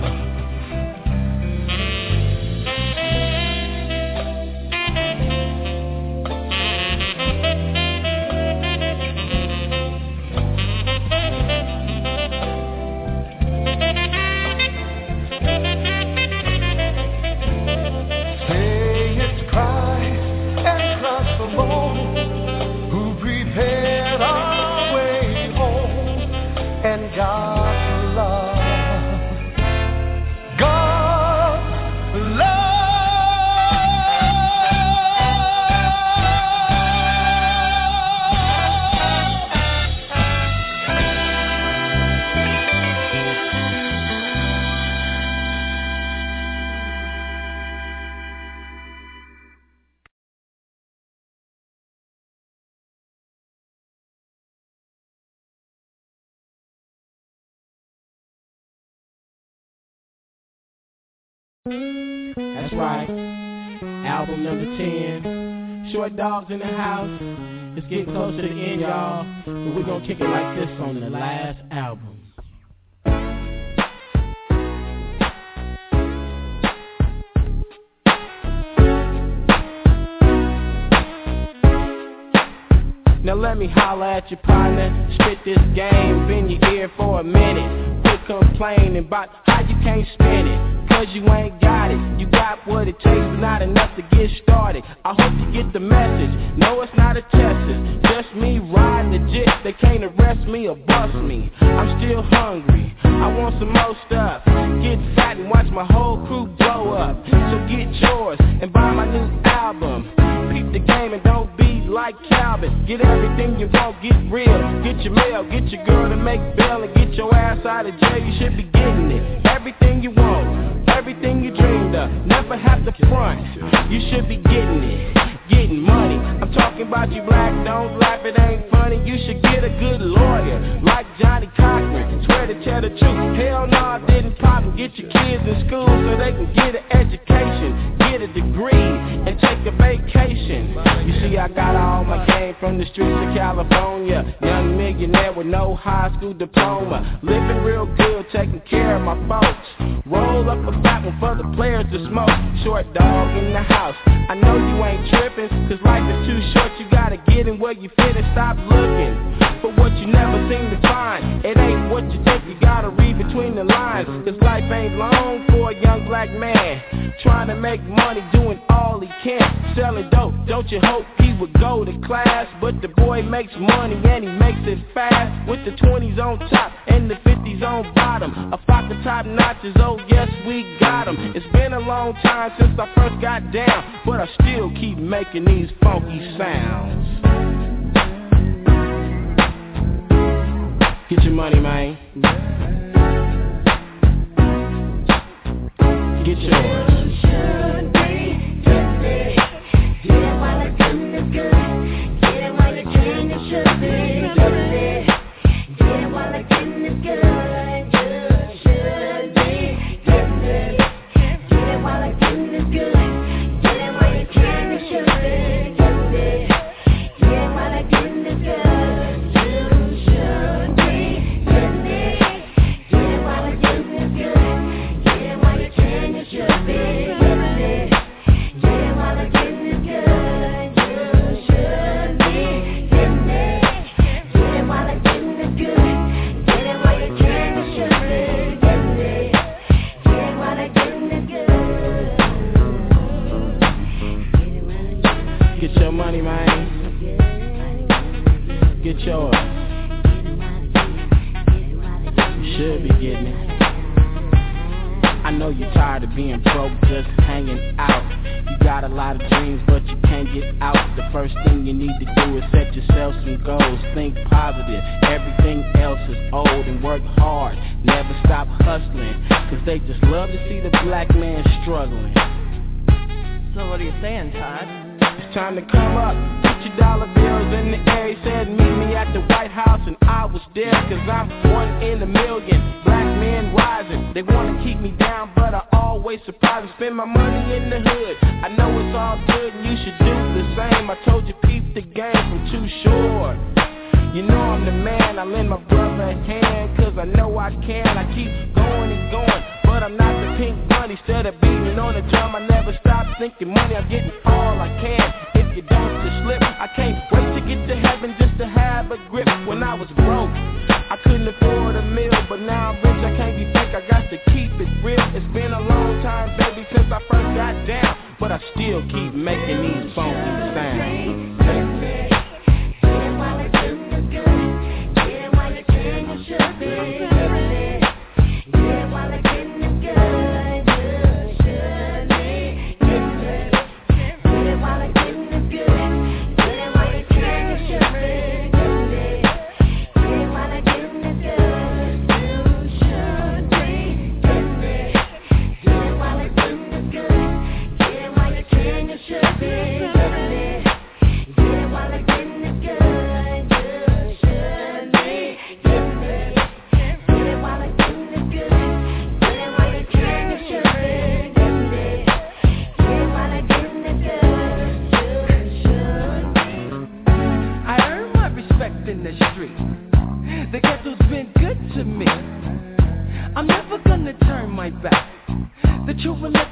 That's right. Album number 10. Short Dogs in the house. It's getting close to the end, y'all. But we're gonna kick it like this on the last album. Now let me holler at your partner, spit this game in your ear for a minute. Quit complaining about how you can't spin it, cause you ain't got it. You got what it takes, but not enough to get started. I hope you get the message. No, it's not a test, it's just me riding legit. They can't arrest me or bust me. I'm still hungry, I want some more stuff. Get fat and watch my whole crew blow up. So get yours and buy my new album. Peep the game and don't be like Calvin. Get everything you want, get real. Get your mail, get your girl to make bail, and get your ass out of jail. You should be getting it. Everything you want, everything you dreamed of. Never have to front. You should be getting it. Getting money. I'm talking about you black, don't laugh, it ain't funny. You should get a good lawyer, like Johnny Cochran. Swear to tell the truth. Hell no, I didn't pop and get your kids in school so they can get an education, get a degree, and take a vacation. You see, I got all my game from the streets of California. Young millionaire with no high school diploma. Living real good, taking care of my folks. Roll up a fat one for the players to smoke. Short Dog in the house. I know you ain't tripping, cause life is too short. You gotta get in where you fit and stop looking for what you never seem to find. It ain't what you think, you gotta read between the lines. Cause life ain't long for a young black man trying to make money, doing all he can, selling dope. Don't you hope he would go to class? But the boy makes money and he makes it fast, with the 20s on top and the 50s on bottom. A flock of top notches, oh yes we got them. It's been a long time since I first got down, but I still keep making these funky sounds. Get your money, man. Get yours.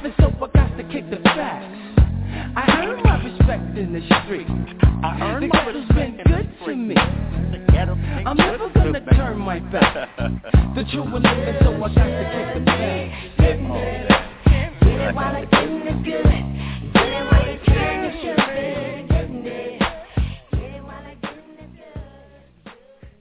living, so I got to kick the facts. I earn my respect in the street. I earn my respect been good to me. I'm never gonna turn my back. The truth will living, so I got to kick the facts. Get it while I get it good. Get it while you can, you should be getting it. Get it while I get it good.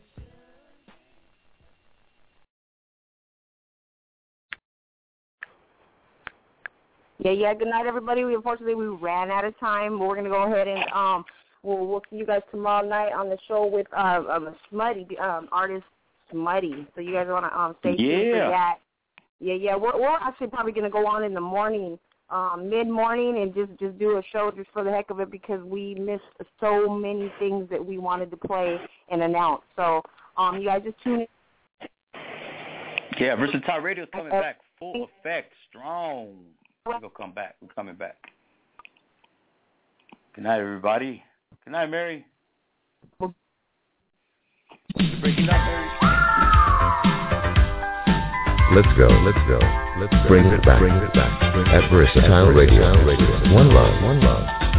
Yeah. Good night, everybody. Unfortunately we ran out of time. We're gonna go ahead and we'll see you guys tomorrow night on the show with Smutty, artist Smutty. So you guys wanna stay tuned for that. Yeah. We're actually probably gonna go on in the morning, mid-morning, and just do a show just for the heck of it because we missed so many things that we wanted to play and announce. So you guys just tune in. Yeah, Versatile Radio is coming back full effect, strong. We're going to come back. We're coming back. Good night, everybody. Good night, Mary. Breaking up, Mary. Let's go. Bring it back. At Versatile Radio. One love.